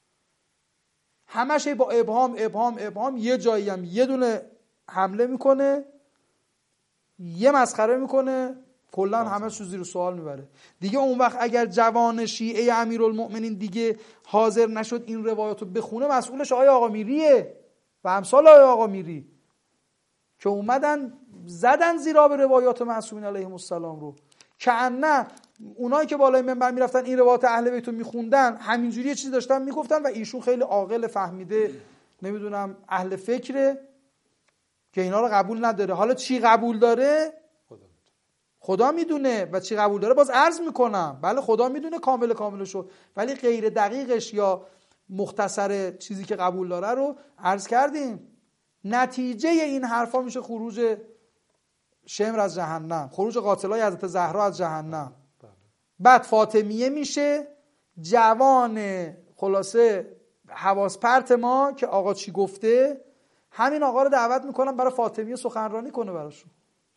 همش با ابهام ابهام ابهام. یه جایی هم یه دونه حمله میکنه، یه مسخره میکنه، کلا همش رو زیر سوال میبره دیگه. اون وقت اگر جوان شیعه امیرالمؤمنین دیگه حاضر نشد این روایاتو بخونه، مسئولش آقای آقا میریه و امثال آقای آقا میری که اومدن زدن زیرا به روایات معصومین علیهم السلام رو، که نه اونایی که بالای منبر میرفتن این روایات اهل بیت رو میخوندن همینجوری یه چیزی داشتن میگفتن و ایشون خیلی عاقل فهمیده، نمیدونم اهل فکره که اینا رو قبول نداره. حالا چی قبول داره خدا میدونه و چی قبول داره باز عرض میکنم. بله خدا میدونه کامل کاملشو، ولی غیر دقیقش یا مختصر چیزی که قبول داره رو عرض کردیم. نتیجه این حرفا میشه خروج شمر از جهنم، خروج قاتلای حضرت زهرا از جهنم. بعد فاطمیه میشه، جوان خلاصه حواس پرت ما که آقا چی گفته، همین آقا رو دعوت میکنن برای فاطمیه سخنرانی کنه براشون.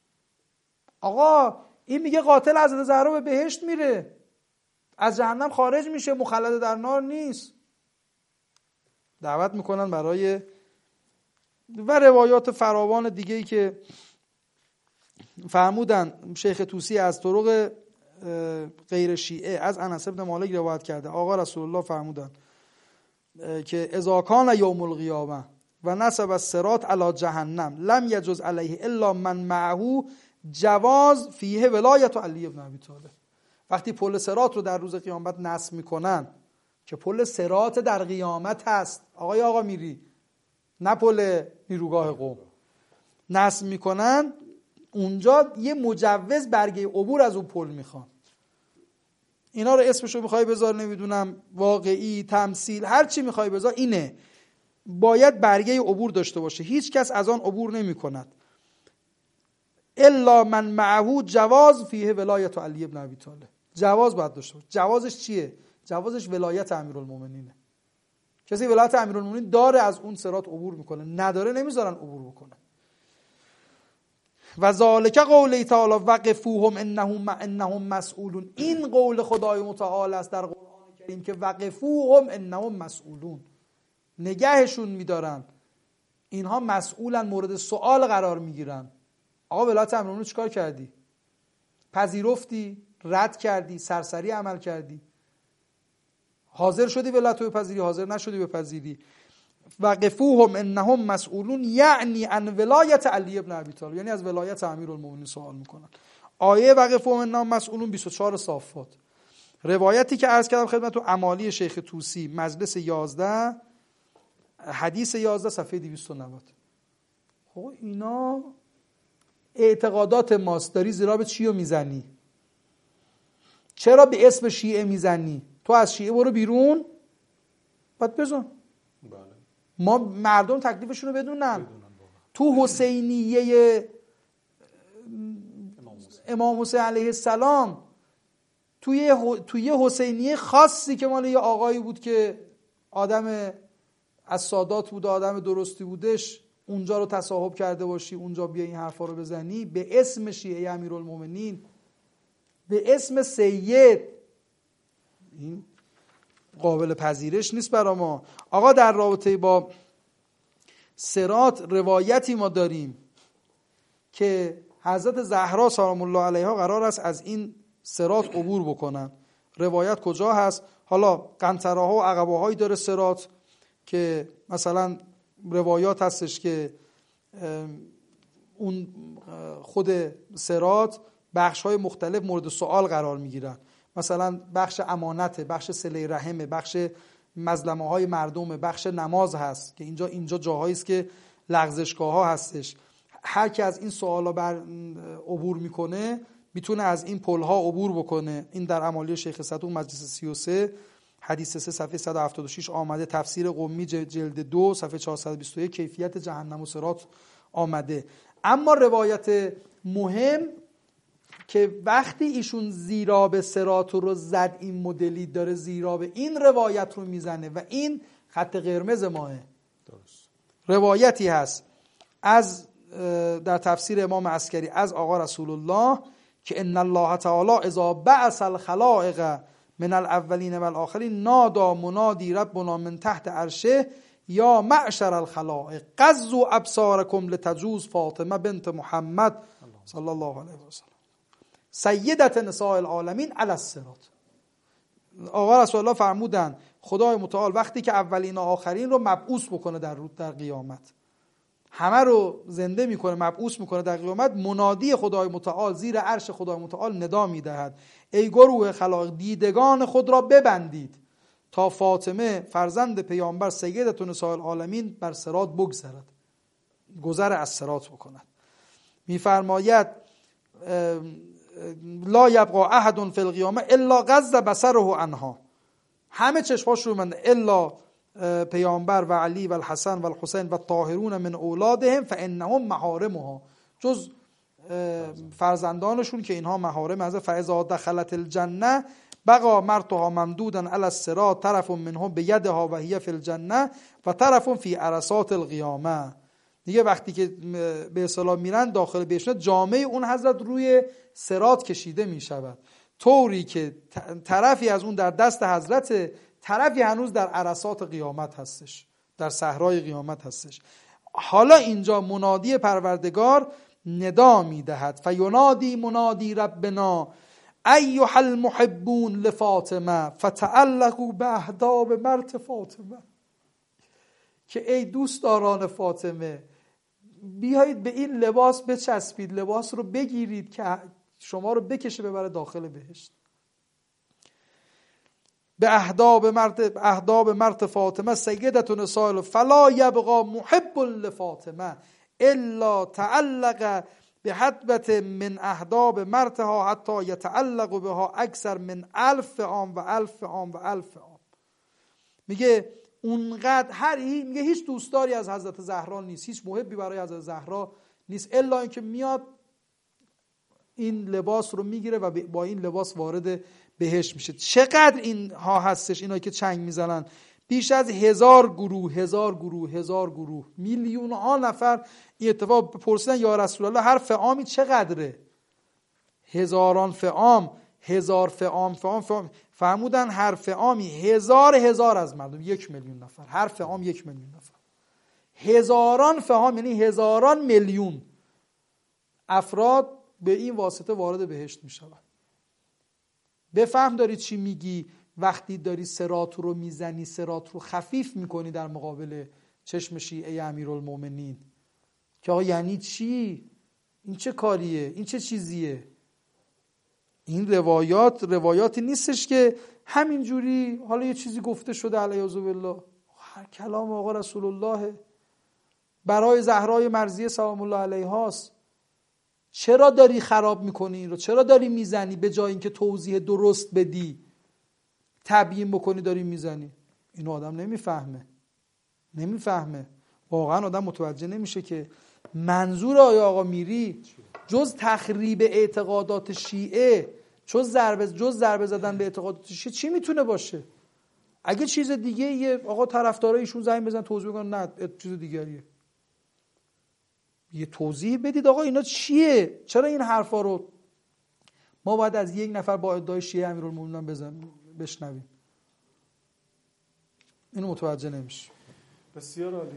آقا این میگه قاتل حضرت زهرا به بهشت میره، از جهنم خارج میشه، مخلد در نار نیست. دعوت میکنن برای و روایات فراوان دیگه ای که فرمودن شیخ طوسی از طرق غیر شیعه از انس بن مالک روایت کرده. آقا رسول الله فرمودن که اذا کان یوم القیامه و نصب الصراط علی جهنم لم یجوز علیه الا من معه جواز فیه ولایت علی بن ابی طالب. وقتی پل صراط رو در روز قیامت نصب میکنن که پل صراط در قیامت هست، آقای آقا میری، نه پل نیروگاه قم، نصب میکنن، اونجا یه مجوز برگه عبور از اون پل میخوان. اینا رو اسمشو میخوای بذار، نمیدونم واقعی، تمثیل، هر چی میخوای بذار، اینه باید برگه عبور داشته باشه. هیچ کس از آن عبور نمیکند الا من معه جواز فیه ولایت علی ابن ابی طالب. جواز باید داشته باشه. جوازش چیه؟ جوازش ولایت امیرالمومنینه. کسی ولایت امیرالمومنین داره از اون صراط عبور میکنه، نداره نمیذارن عبور بکنه. و ذالک قوله تعالی وقفوهم انهم انهم مسئولون. این قول خدای متعال است در قرآن کریم که وقفوهم انهم مسئولون، نگهشون میدارن، اینها مسئولن، مورد سوال قرار میگیرن. آقا ولایت امیرالمومنین چیکار کردی؟ پذیرفتی؟ رد کردی؟ سرسری عمل کردی؟ حاضر شدی ولایت رو بپذیری؟ حاضر نشدی بپذیری؟ وقفوهم انهم مسئولون یعنی عن ولایت علی ابن ابی طالب، یعنی از ولایت امیرالمومنین سوال میکنن. آیه وقفوهم انهم مسئولون بیست و چهار صافات. روایتی که عرض کردم خدمتتون امالی شیخ طوسی مجلس یازده حدیث یازده صفحه دویست و نود. خب اینا اعتقادات ماست، داری زیرا به چی رو میزنی؟ چرا به اسم شیعه میزنی؟ تو از شیعه برو بیرون، باید بزن. ما مردم تکلیفشون رو بدونن. تو حسینیه امام حسین علیه السلام توی توی حسینیه خاصی که مال یه آقایی بود که آدم از سادات بود، آدم درستی بودش، اونجا رو تصاحب کرده باشی، اونجا بیا این حرفا رو بزنی به اسم شیعه امیرالمومنین، به اسم سید، این قابل پذیرش نیست برای ما. آقا در رابطه با صراط روایتی ما داریم که حضرت زهرا سلام الله علیها قرار است از این صراط عبور بکنن. روایت کجا هست؟ حالا قنطره ها و عقبه هایی داره صراط که مثلا روایات هستش که اون خود صراط بخش های مختلف مورد سوال قرار میگیرن. مثلا بخش امانته، بخش صله رحمه، بخش مظلمه های مردمه، بخش نماز هست که اینجا اینجا جاهایی است که لغزشگاه ها هستش. هر کی از این سوالا بر عبور میکنه میتونه از این پل ها عبور بکنه. این در امالی شیخ صدوق مجلس سی و سه حدیث سه صفحه صد و هفتاد و شش آمده. تفسیر قمی جلد دو صفحه چهارصد و بیست و یک کیفیت جهنم و صراط آمده. اما روایت مهم که وقتی ایشون زیرا صراط رو زد، این مدلی داره زیرا به این روایت رو میزنه و این خط قرمز ماه. درست. روایتی هست از در تفسیر امام عسکری از آقا رسول الله که ان الله تعالی اذا بعث الخلائق من الاولین و الاخرین نادا منادی ربنا من تحت عرشه یا معشر الخلائق قضوا ابصارکم لتجوز فاطمه بنت محمد صلی الله علیه و سلم سیدت نساء العالمین علی الصراط. آقا رسول الله فرمودن خدای متعال وقتی که اولین و آخرین رو مبعوث بکنه در روز در قیامت، همه رو زنده میکنه، مبعوث میکنه در قیامت، منادی خدای متعال زیر عرش خدای متعال ندا میدهد ای گروه خلائق دیدگان خود را ببندید تا فاطمه فرزند پیامبر سیدت نساء العالمین بر صراط بگذرد، گذر از صراط بکند. میفرماید لا یبقى احد فی القیامه الا غض بصره عنها، همه چشماش رو بنده الا پیامبر و علی و الحسن و الحسین و الطاهرون من اولادهم فانهم محارمها، جز فرزندانشون که اینها محارم از فاذا دخلت الجنه بقى مرتها ممدودا علی الصراط طرف منهم بیدها و هی فی الجنه و طرف فی عرصات القیامه. دیگه وقتی که به اصطلاح میرن داخل بهشت، جامعه اون حضرت روی صراط کشیده میشود، طوری که طرفی از اون در دست حضرت، طرفی هنوز در عرصات قیامت هستش، در صحرای قیامت هستش. حالا اینجا منادی پروردگار ندا میدهد، فینادی منادی ربنا ایها المحبون لفاطمه فتعلقوا باهداب مرت فاطمه، که ای دوستداران فاطمه بیایید به این لباس بچسبید، لباس رو بگیرید که شما رو بکشه ببره داخل بهشت. به اهداب مرت اهداب مرت فاطمه سیدة نساء فلا یبقى محب لفاطمه الا تعلق بحدبت من اهداب مرتها حتی یتعلق بها اکثر من الف عام و الف عام و الف عام. میگه اونقدر هر میگه هیچ دوستداری از حضرت زهرا نیست، هیچ محبی برای حضرت زهرا نیست الا اینکه میاد این لباس رو میگیره و با این لباس وارد بهشت میشه. چقدر این ها هستش اینا که چنگ میزنن؟ بیش از هزار گروه هزار گروه هزار گروه میلیون ها نفر این اتفاق پرسیدن یا رسول الله هر فعامی چقدره؟ هزاران فعام، هزار فعام فعام فعام فرمودن هر فعامی هزار هزار از مردم، یک میلیون نفر، هر فعام یک میلیون نفر، هزاران فعام یعنی هزاران میلیون افراد به این واسطه وارد بهشت میشوند. بفهم داری چی میگی وقتی داری صراط رو میزنی، صراط رو خفیف میکنی در مقابل چشم شیعه امیرالمومنین، که آقا یعنی چی؟ این چه کاریه؟ این چه چیزیه؟ این روایات روایاتی نیستش که همینجوری حالا یه چیزی گفته شده علیه بالله، هر کلام آقا رسول الله برای زهرای مرضیه سلام الله علیها است. چرا داری خراب میکنی این رو؟ چرا داری میزنی؟ به جای اینکه توضیح درست بدی، تبیین بکنی داری میزنی. اینو آدم نمیفهمه نمیفهمه واقعا آدم متوجه نمیشه که منظور آیا آقا میری جز تخریب اعتقادات شیعه، جز ضربه جز ضربه زدن به اعتقادات شیعه چی میتونه باشه؟ اگه چیز دیگه یه آقا طرفدارای ایشون زنگ بزن توضیح کنن، نه چیز دیگریه. یه توضیح بدید آقا اینا چیه؟ چرا این حرفا رو ما باید از یک نفر با ادعای شیعه امیرالمومنین بزن بشنویم؟ اینو متوجه نمیشه. بسیار عالی.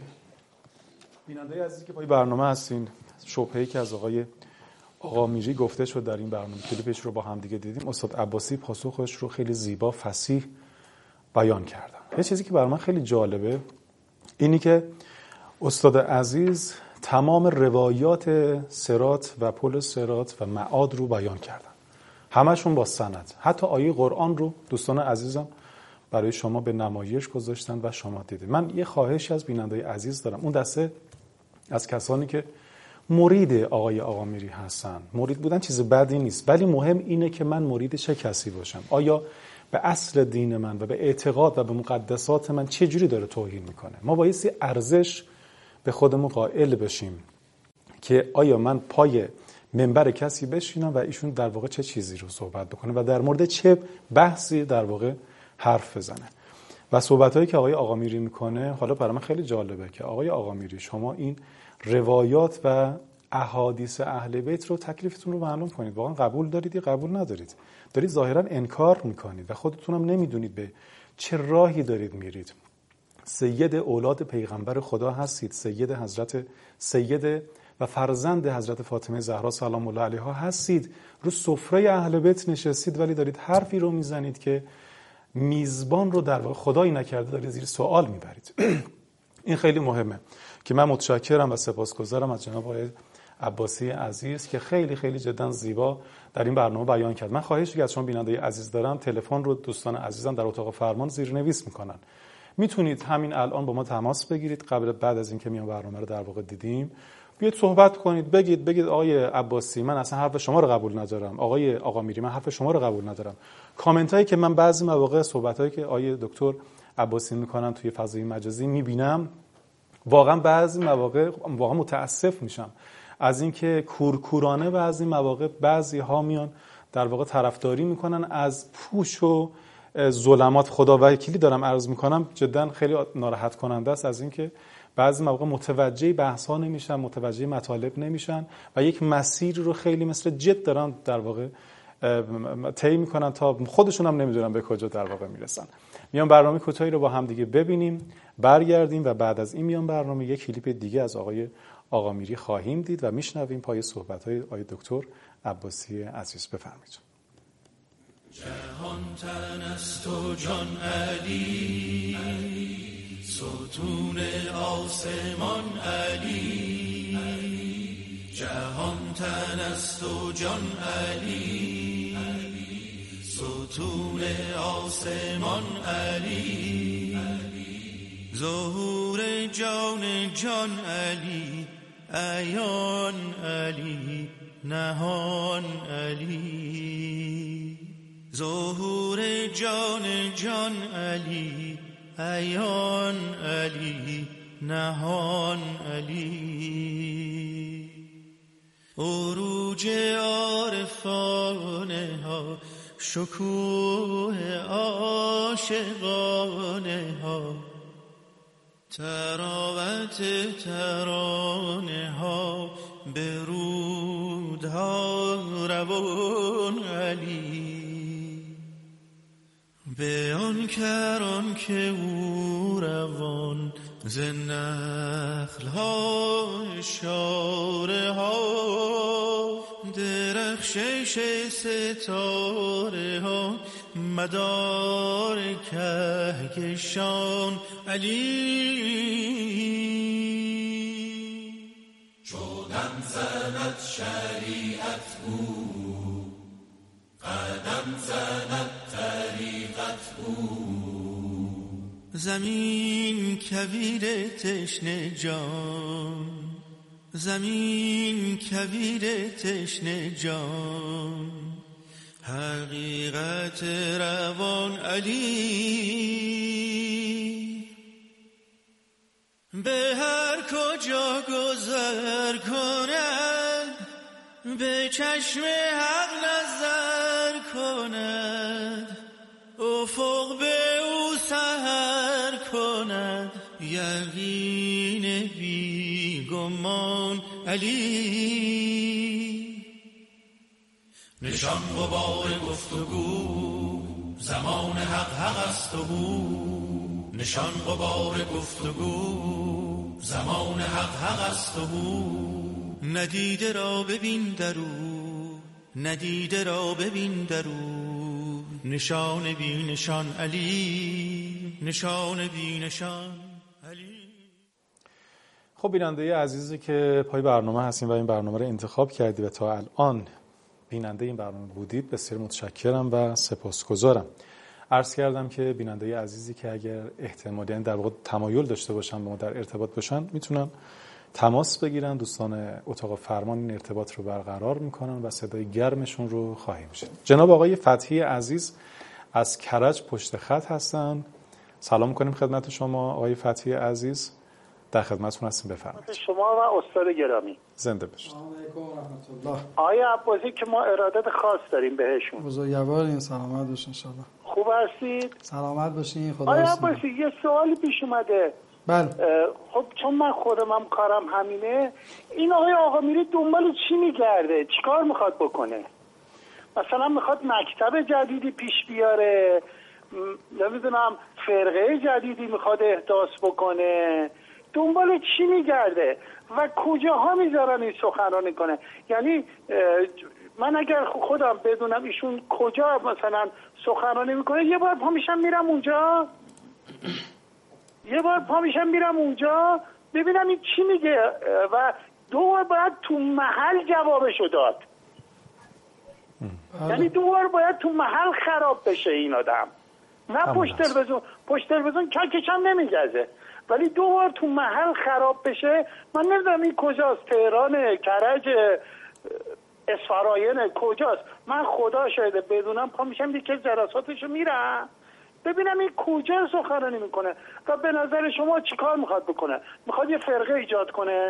بیننده عزیزی که پای برنامه هستین، شبهه‌ای که از آقای آقا میری گفته شد در این برنامه، کلیپش رو با هم دیگه دیدیم. استاد عباسی پاسخش رو خیلی زیبا فصیح بیان کردن. یه چیزی که برای من خیلی جالبه اینی که استاد عزیز تمام روایات صراط و پل صراط و معاد رو بیان کردن، همشون با سند. حتی آیه قرآن رو دوستان عزیزم برای شما به نمایش گذاشتن و شما دیدید. من یه خواهشی از بیننده‌های عزیز دارم، اون دسته از کسانی که مرید آقای آقا میری هستن، مرید بودن چیز بدی نیست، ولی مهم اینه که من مرید چه کسی باشم، آیا به اصل دین من و به اعتقاد و به مقدسات من چه جوری داره توهین میکنه. ما بایستی ارزش به خودمون قائل بشیم که آیا من پای منبر کسی بشینم و ایشون در واقع چه چیزی رو صحبت بکنه و در مورد چه بحثی در واقع حرف بزنه. و صحبتایی که آقای آقا میری میکنه، حالا برای من خیلی جالبه که آقای آقا میری شما این روایات و احادیث اهل بیت رو تکلیفتون رو معلوم کنید، واقعا قبول دارید یا قبول ندارید؟ دارید ظاهرا انکار میکنید و خودتون هم نمیدونید به چه راهی دارید میرید. سید اولاد پیغمبر خدا هستید، سید حضرت سید و فرزند حضرت فاطمه زهرا سلام الله علیها هستید، رو سفره اهل بیت نشستید ولی دارید حرفی رو میزنید که میزبان رو در واقع خدایی نکرده دارید زیر سوال میبرید. این خیلی مهمه که من متشکرم و سپاسگزارم از جناب آقای عباسی عزیز که خیلی خیلی جدا زیبا در این برنامه بیان کرد. من خواهشی که از شما بیننده عزیز دارم، تلفن رو دوستان عزیزم در اتاق فرمان زیرنویس میکنن، میتونید همین الان با ما تماس بگیرید. قبل بعد از اینکه میام برنامه رو در واقع دیدیم، بیاید صحبت کنید، بگید بگید آقای عباسی من اصلا حرف شما رو قبول ندارم، آقای آقا میری من حرف شما رو قبول ندارم. کامنت هایی که من بعضی مواقع صحبت هایی که آقای دکتر عباسی میکنن توی فضای مجازی میبینم، واقعا بعضی مواقع واقعا متاسف میشم از اینکه کورکورانه بعضی مواقع بعضی ها میان در واقع طرفداری میکنن از پوش و ظلمات. خدا وکیلی دارم عرض میکنم، جدا خیلی ناراحت کننده است از اینکه بعضی مواقع متوجه بحث ها نمیشن، متوجه مطالب نمیشن و یک مسیر رو خیلی مثل جت دارن در واقع طی میکنن تا خودشون هم نمیدونن به کجا در واقع میرسن. میان برنامه کوتاهی رو با هم دیگه ببینیم، برگردیم و بعد از این میان برنامه یک کلیپ دیگه از آقای آقامیری خواهیم دید و میشنویم پای صحبت‌های آقای دکتر عباسی عزیز. بفرمایید. جهان تن است و جان علی، ستون آسمان علی. جهان تن است و جان علی، ستون آسمان علی. ظهور جان جان علی، عیان علی، نهان علی. ظهور جان جان علی، عیان علی، نهان علی. عروج عارفانه ها، شکوه عاشقانه ها، تراوت ترانه ها، برودها روان علی. به آن کران که او روان، ز نخل ها اشاره ها، درخشش ستاره ها، مدار کهکشان علی. چونم زند شریعت او، قدم زند طریقت او. زمین کویر تشنه جان، زمین کویر تشنه جان، حقیقت روان علی. به هر کجا گذر کند، به چشم حق نظر کند، افق به او سحر کند، یقین بی گمان علی. نشان غبار گفتگو، زمان حق حق است و بو. نشان غبار گفتگو، زمان حق حق است و بو. ندیده را ببین درو، ندیده را ببین درو. نشان بی نشان علی، نشان بی نشان علی. خب بیننده عزیزی که پای برنامه هستین و این برنامه رو انتخاب کردید و تا الان بیننده این برنامه بودید، بسیار متشکرم و سپاسگزارم. عرض کردم که بیننده عزیزی که اگر احتمالاً در واقع تمایل داشته باشن با ما در ارتباط باشن، میتونن تماس بگیرن. دوستان اتاق فرمان این ارتباط رو برقرار میکنن و صدای گرمشون رو خواهیم شنید. جناب آقای فتحی عزیز از کرج پشت خط هستن. سلام میکنیم خدمت شما آقای فتحی عزیز، در خدمتتون هستیم. بفرمایید. شما و استاد گرامی زنده باشید. سلام علیکم و رحمت الله. آقای عباسی که ما ارادت خاص داریم بهشون. بزرگوارین، سلامت باشین ان شاء الله. خوب هستید؟ سلامت باشین. خدا آقای حافظ. عباسی یه سوالی پیش اومده. بله. خب چون من خودم هم کارم همینه، این آقای آقامیری دنبال چی میگرده؟ چیکار میخواد بکنه؟ مثلا میخواد مکتب جدیدی پیش بیاره، نمیدونم فرقه جدیدی میخواد احداث بکنه، دنبال چی میگرده و کجاها میذارن این سخنرانی کنه؟ یعنی من اگر خودم بدونم ایشون کجا مثلا سخنرانی میکنه، یه بار پا میشم میرم اونجا یه بار پا میشم میرم اونجا ببینم این چی میگه و دو بار باید تو محل جوابشو داد. یعنی دو بار باید تو محل خراب بشه این آدم، نه پشت تلویزیون. پشت تلویزیون ککش هم نمیگزه، ولی دو بار تو محل خراب بشه. من نمیدونم این کجاست، تهران، کرج، اسفراین، کجاست؟ من خدا شاهده بدونم پا میشم یکی از جلساتشو میرم ببینم این کجا سخنرانی میکنه و به نظر شما چیکار میخواد بکنه؟ میخواد یه فرقه ایجاد کنه؟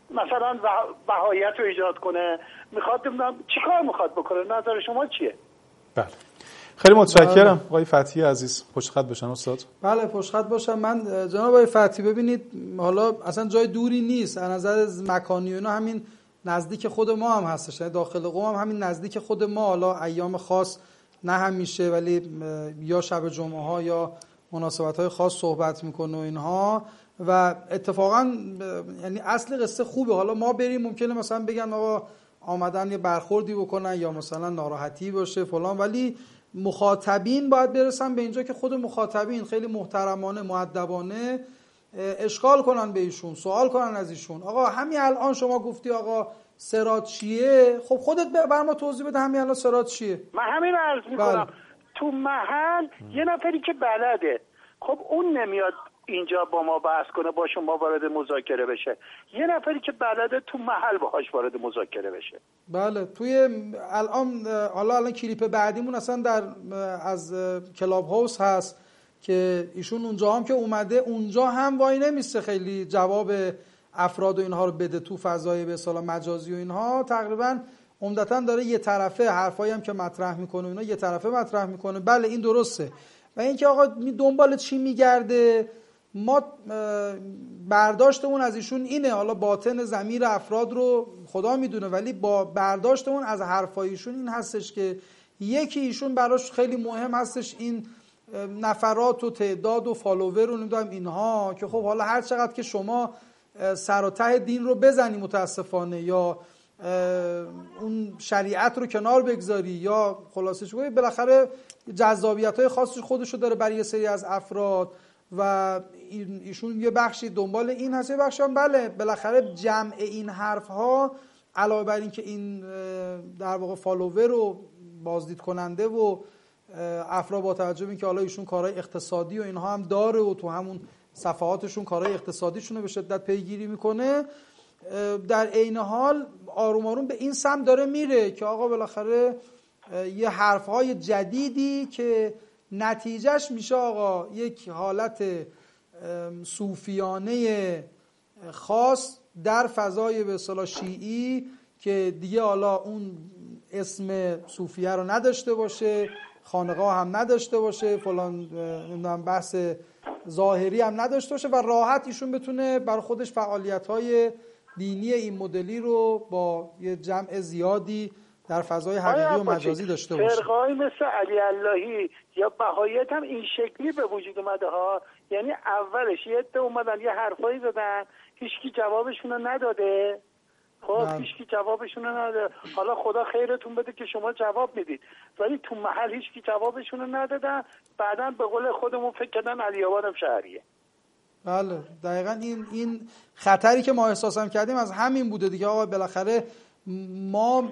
مثلا وحایت رو ایجاد کنه، میخواد چی کار میخواد بکنه؟ نظر شما چیه؟ بله خیلی متشکرم آقای فتحی عزیز. پشت خط باشن استاد. بله پشت خط باشم. من جناب آقای فتحی ببینید حالا اصلا جای دوری نیست از نظر مکانی و اینا، همین نزدیک خود ما هم هستش، داخل قم هم همین نزدیک خود ما، حالا ایام خاص نه همیشه ولی یا شب جمعه ها یا مناسبت های خاص صحبت میکنه و اینها. و اتفاقا یعنی اصل قصه خوبه. حالا ما بریم ممکنه مثلا بگن آقا آمدن یه برخوردی بکنن یا مثلا ناراحتی باشه فلان، ولی مخاطبین باید برسن به اینجا که خود مخاطبین خیلی محترمانه مؤدبانه اشکال کنن به ایشون، سوال کنن از ایشون. آقا همین الان شما گفتی آقا صراط چیه، خب خودت بر ما توضیح بده همین الان صراط چیه. من همین عرض میکنم. تو محل یه نفری که بلده، خب اون نمیاد اینجا با ما بحث کنه، با شما وارد مذاکره بشه. یه نفری که بلده تو محل باهاش وارد مذاکره بشه. بله توی الان حالا الان کلیپ بعدیمون اصلا در از کلاب هاوس هست که ایشون اونجا هم که اومده اونجا هم وای نمیسته خیلی جواب افراد و اینها رو بده تو فضای به اصطلاح مجازی و اینها. تقریبا عمدتاً داره یه طرفه حرفایی هم که مطرح میکنه اینا یه طرفه مطرح میکنه. بله این درسته. و اینکه آقا دنبال چی میگرده، ما برداشتمون از ایشون اینه، حالا باطن ضمیر افراد رو خدا میدونه، ولی با برداشتمون از حرفای ایشون این هستش که یکی ایشون براش خیلی مهم هستش این نفرات و تعداد و فالوور رو نمیدونم اینها، که خب حالا هر چقدر که شما سر و ته دین رو بزنی متاسفانه یا اون شریعت رو کنار بگذاری یا خلاصه چه بالاخره جذابیت‌های خاصی خودشو داره برای یه سری از افراد و ایشون یه بخشی دنبال این هست، یه بخشی هم بله بالاخره جمع این حرف‌ها علاوه بر این که این در واقع فالوور و بازدید کننده و افراد با توجه به اینکه حالا ایشون کارهای اقتصادی و اینها هم داره و تو همون صفحاتشون کارهای اقتصادیشون رو به شدت پیگیری میکنه، در عین حال آروم آروم به این سمت داره میره که آقا بالاخره یه حرفهای جدیدی که نتیجهش میشه آقا یک حالت صوفیانه خاص در فضای به اصطلاح شیعی که دیگه حالا اون اسم صوفیه رو نداشته باشه، خانقاه هم نداشته باشه، فلان نمیدونم بحث ظاهری هم نداشته باشه و راحت ایشون بتونه بر خودش فعالیت‌های دینی این مدلی رو با یه جمع زیادی در فضای حقیقی و مجازی داشته باشه. فرقه‌ای مثل علی اللهی یا بهاییت هم این شکلی به وجود اومده ها. یعنی اولش یه عده اومدن یه حرفایی زدن، هیچکی جوابشون رو نداده. خب هیچکی جوابشون رو نداده. حالا خدا خیرتون بده که شما جواب میدید، ولی تو محل هیچکی جوابشون رو ندادن. بعداً به قول خودمون فکر کردن علی آباد هم شهریه. بله دقیقاً این این خطری که ما احساسم کردیم از همین بوده دیگه. آقا بالاخره ما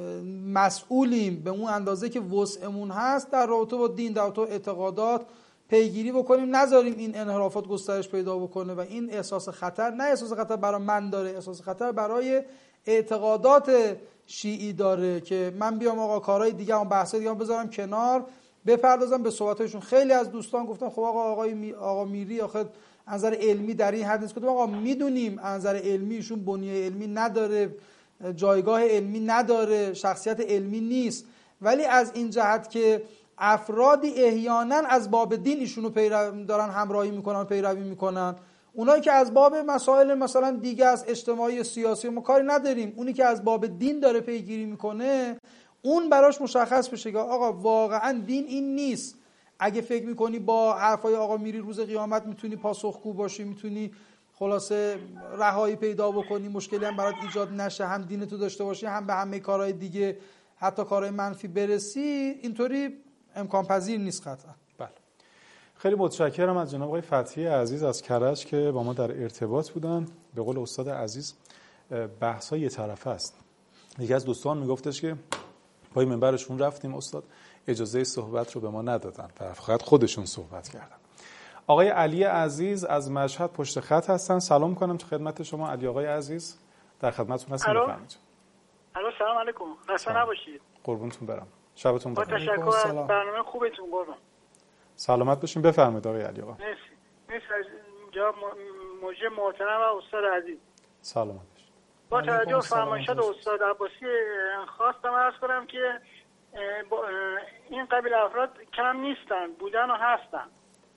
مسئولیم به اون اندازه که وسعمون هست در رابطه با دین، در رابطه با اعتقادات پیگیری بکنیم، نذاریم این انحرافات گسترش پیدا بکنه. و این احساس خطر نه احساس خطر برای من داره، احساس خطر برای اعتقادات شیعی داره که من بیام آقا کارهای دیگه هم بحث دیگه هم بذارم کنار، بپردازم به صحبتاشون. خیلی از دوستان گفتن خب آقا آقای می آقا میری آخه نظر علمی در این حد نیست. گفتم آقا میدونیم نظر علمی ایشون بنیه علمی نداره، جایگاه علمی نداره، شخصیت علمی نیست، ولی از این جهت که افرادی احیانا از باب دین ایشونو پیرو دارن همراهی میکنن، پیروی میکنن، اونایی که از باب مسائل مثلا دیگه از اجتماعی سیاسی ما کاری نداریم، اونی که از باب دین داره پیگیری میکنه اون براش مشخص بشه که آقا واقعا دین این نیست. اگه فکر میکنی با حرفای آقا میری روز قیامت میتونی پاسخگو باشی، میتونی خلاصه رهایی پیدا بکنی، مشکلی هم برات ایجاد نشه، هم دینتو داشته باشی هم به همه کارهای دیگه حتی کارهای منفی برسی، اینطوری امکان پذیر نیست قطعا. بله خیلی متشکرم از جناب آقای فتحی عزیز از کرج که با ما در ارتباط بودن. به قول استاد عزیز بحث‌ها یه طرفه است. یکی از دوستان میگفتش که پای منبرشون رفتیم استاد اجازه صحبت رو به ما ندادن، فقط خودشون صحبت کردن. آقای علی عزیز از مشهد پشت خط هستن. سلام کنم تو خدمت شما علی آقای عزیز، در خدمتتون هستم. بفرمایید. الو سلام علیکم. خسته نباشید. قربونتون برم. شبتون بخیر. با تشکر از برنامه خوبتون قربان. سلامت باشین. بفرمایید آقای علی آقا. مرسی. مرسی از جناب موجه محترم و استاد عزیز. سلامت باشین. با توجه به فرمایشات استاد عباسی خواستم عرض کنم که این قبیل افراد کم نیستن، بودن و هستن.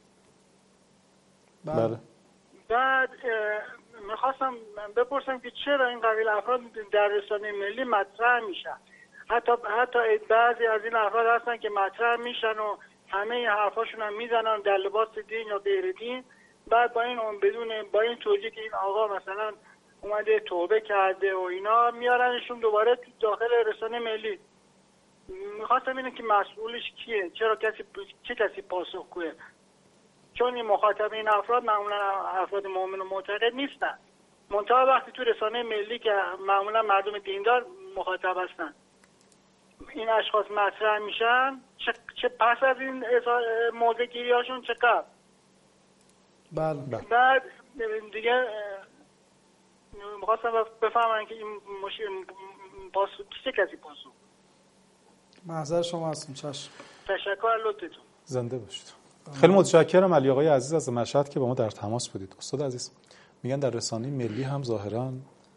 بله. بعد میخواستم بپرسم که چرا این قبیل افراد در رسانه ملی مطرح میشن؟ حتی حتی بعضی از این افراد هستن که مطرح میشن و همه این حرفاشون هم میزنن در لباس دین یا غیر دین، بعد با این بدون با این توجیه که این آقا مثلا اومده توبه کرده و اینا، میارنشون دوباره داخل رسانه ملی. میخواستم اینه که مسئولش کیه؟ چرا کسی چه کسی پاسخگوه؟ چون این مخاطب این افراد معمولا افراد مؤمن و معتقد نیستن، منتها وقتی تو رسانه ملی که معمولا مردم دیندار مخاطب هستن این اشخاص مطرح میشن، چه, چه پس از این موضع گیری هاشون چه قبل. بله. بعد دیگه میخواستم بفهمن که این مشکل پاسخ چه کسی پاسخ. محضر شما هستیم. چشم. تشکر لطفتون. زنده باشید. خیلی متشکرم علی آقای عزیز از مشهد که با ما در تماس بودید. استاد عزیز میگن در رسانه ملی هم ظاهرا،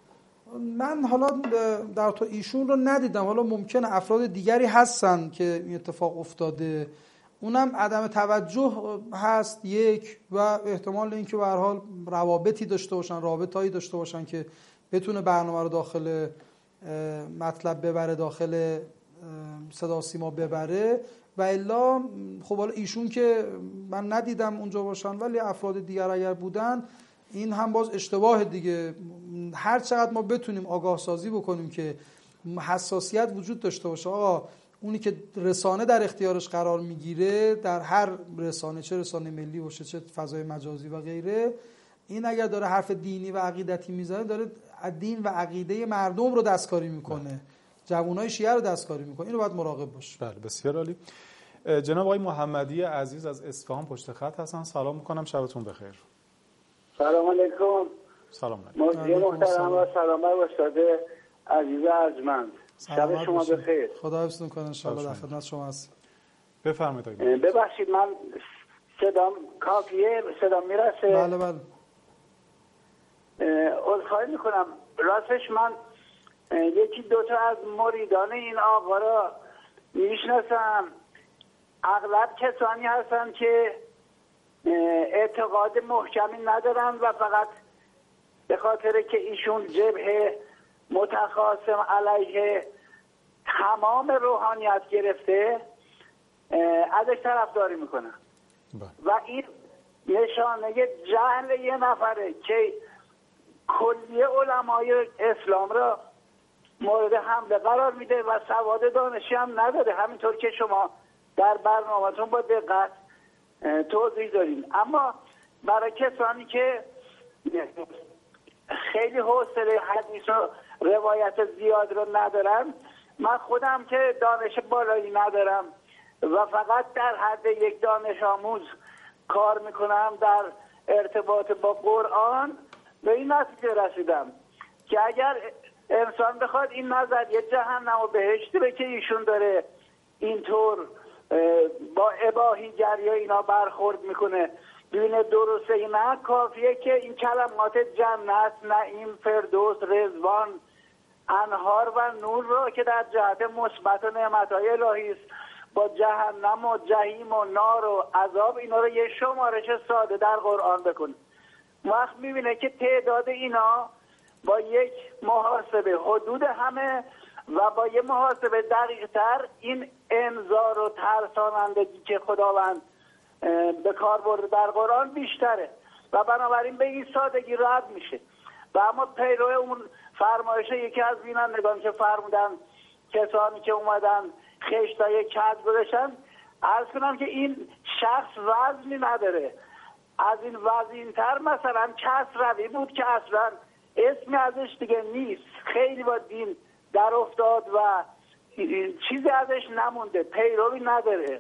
من حالا در تو ایشون رو ندیدم، حالا ممکنه افراد دیگری هستن که این اتفاق افتاده، اونم عدم توجه هست یک، و احتمال اینکه به هر حال روابطی داشته باشن، رابطایی داشته باشن که بتونه برنامه رو داخل مطلب ببره، داخل صدا سیما ببره، و الا خب حالا ایشون که من ندیدم اونجا باشن، ولی افراد دیگر اگر بودن این هم باز اشتباه دیگه. هر چقدر ما بتونیم آگاه سازی بکنیم که حساسیت وجود داشته باشه، آقا اونی که رسانه در اختیارش قرار میگیره، در هر رسانه، چه رسانه ملی باشه چه فضای مجازی و غیره، این اگر داره حرف دینی و عقیدتی میزنه داره دین و عقیده مردم رو دستکاری میکنه، جوانای شیعه رو دستکاری میکنه، اینو باید مراقب باشه. بله بسیار عالی. جناب آقای محمدی عزیز از اصفهان پشت خط هستن. سلام میکنم، شبتون بخیر. سلام علیکم. سلام علیکم. مجری محترم و سلام بر استاد عزیز ارجمند. شب شما بخیر. خدا حفظتون کنه ان شاء الله. در خدمت شما هستم. بفرمایید. ببخشید من صدام کافیه؟ صدام میرسه؟ بله بله. عذرخواهی میکنم، راستش من یکی دوتا از مریدان این آقا را میشناسم. اغلب کسانی هستن که اعتقاد محکمی ندارن و فقط به خاطر که ایشون جبهه متخاصم علیه تمام روحانیت گرفته ازش طرفداری میکنن و این نشانه جهل یه نفره که کلیه علمای اسلام را مورد حمله قرار میده و سواد دانشی هم نداره، همینطور که شما در برنامه‌تون با دقت توضیح دارین. اما برای کسانی که خیلی حوصله حدیث و روایت زیاد رو ندارم، من خودم که دانش بالایی ندارم و فقط در حد یک دانش آموز کار میکنم در ارتباط با قرآن، به این نتیجه رسیدم که اگر انسان بخواد این نظریه جهنم و بهشتی به که ایشون داره اینطور با اباحیگری و اینا برخورد میکنه ببینه درسته، نه کافیه که این کلمات جنت، نعیم، فردوس، رضوان، انهار و نور را که در جهت مثبت و نعمتهای الهی است با جهنم و جهیم و نار و عذاب، اینا رو یه شمارش ساده در قرآن بکنه. وقت میبینه که تعداد اینا با یک محاسبه حدود همه و با یه محاسبه دقیق تر این انذار و ترسانندگی که خداوند به کار برده در قرآن بیشتره و بنابراین به این سادگی رد میشه. و اما پیرو اون فرمایش یکی از بینندگان که فرمودن کسانی که اومدن خشتای کج گذاشتن، عرض کنم که این شخص وزنی نداره، از این وزن‌تر مثلا کسروی بود که اصلا اسمی ازش دیگه نیست، خیلی با دین در افتاد و چیزی ازش نمونده، پیروی نداره.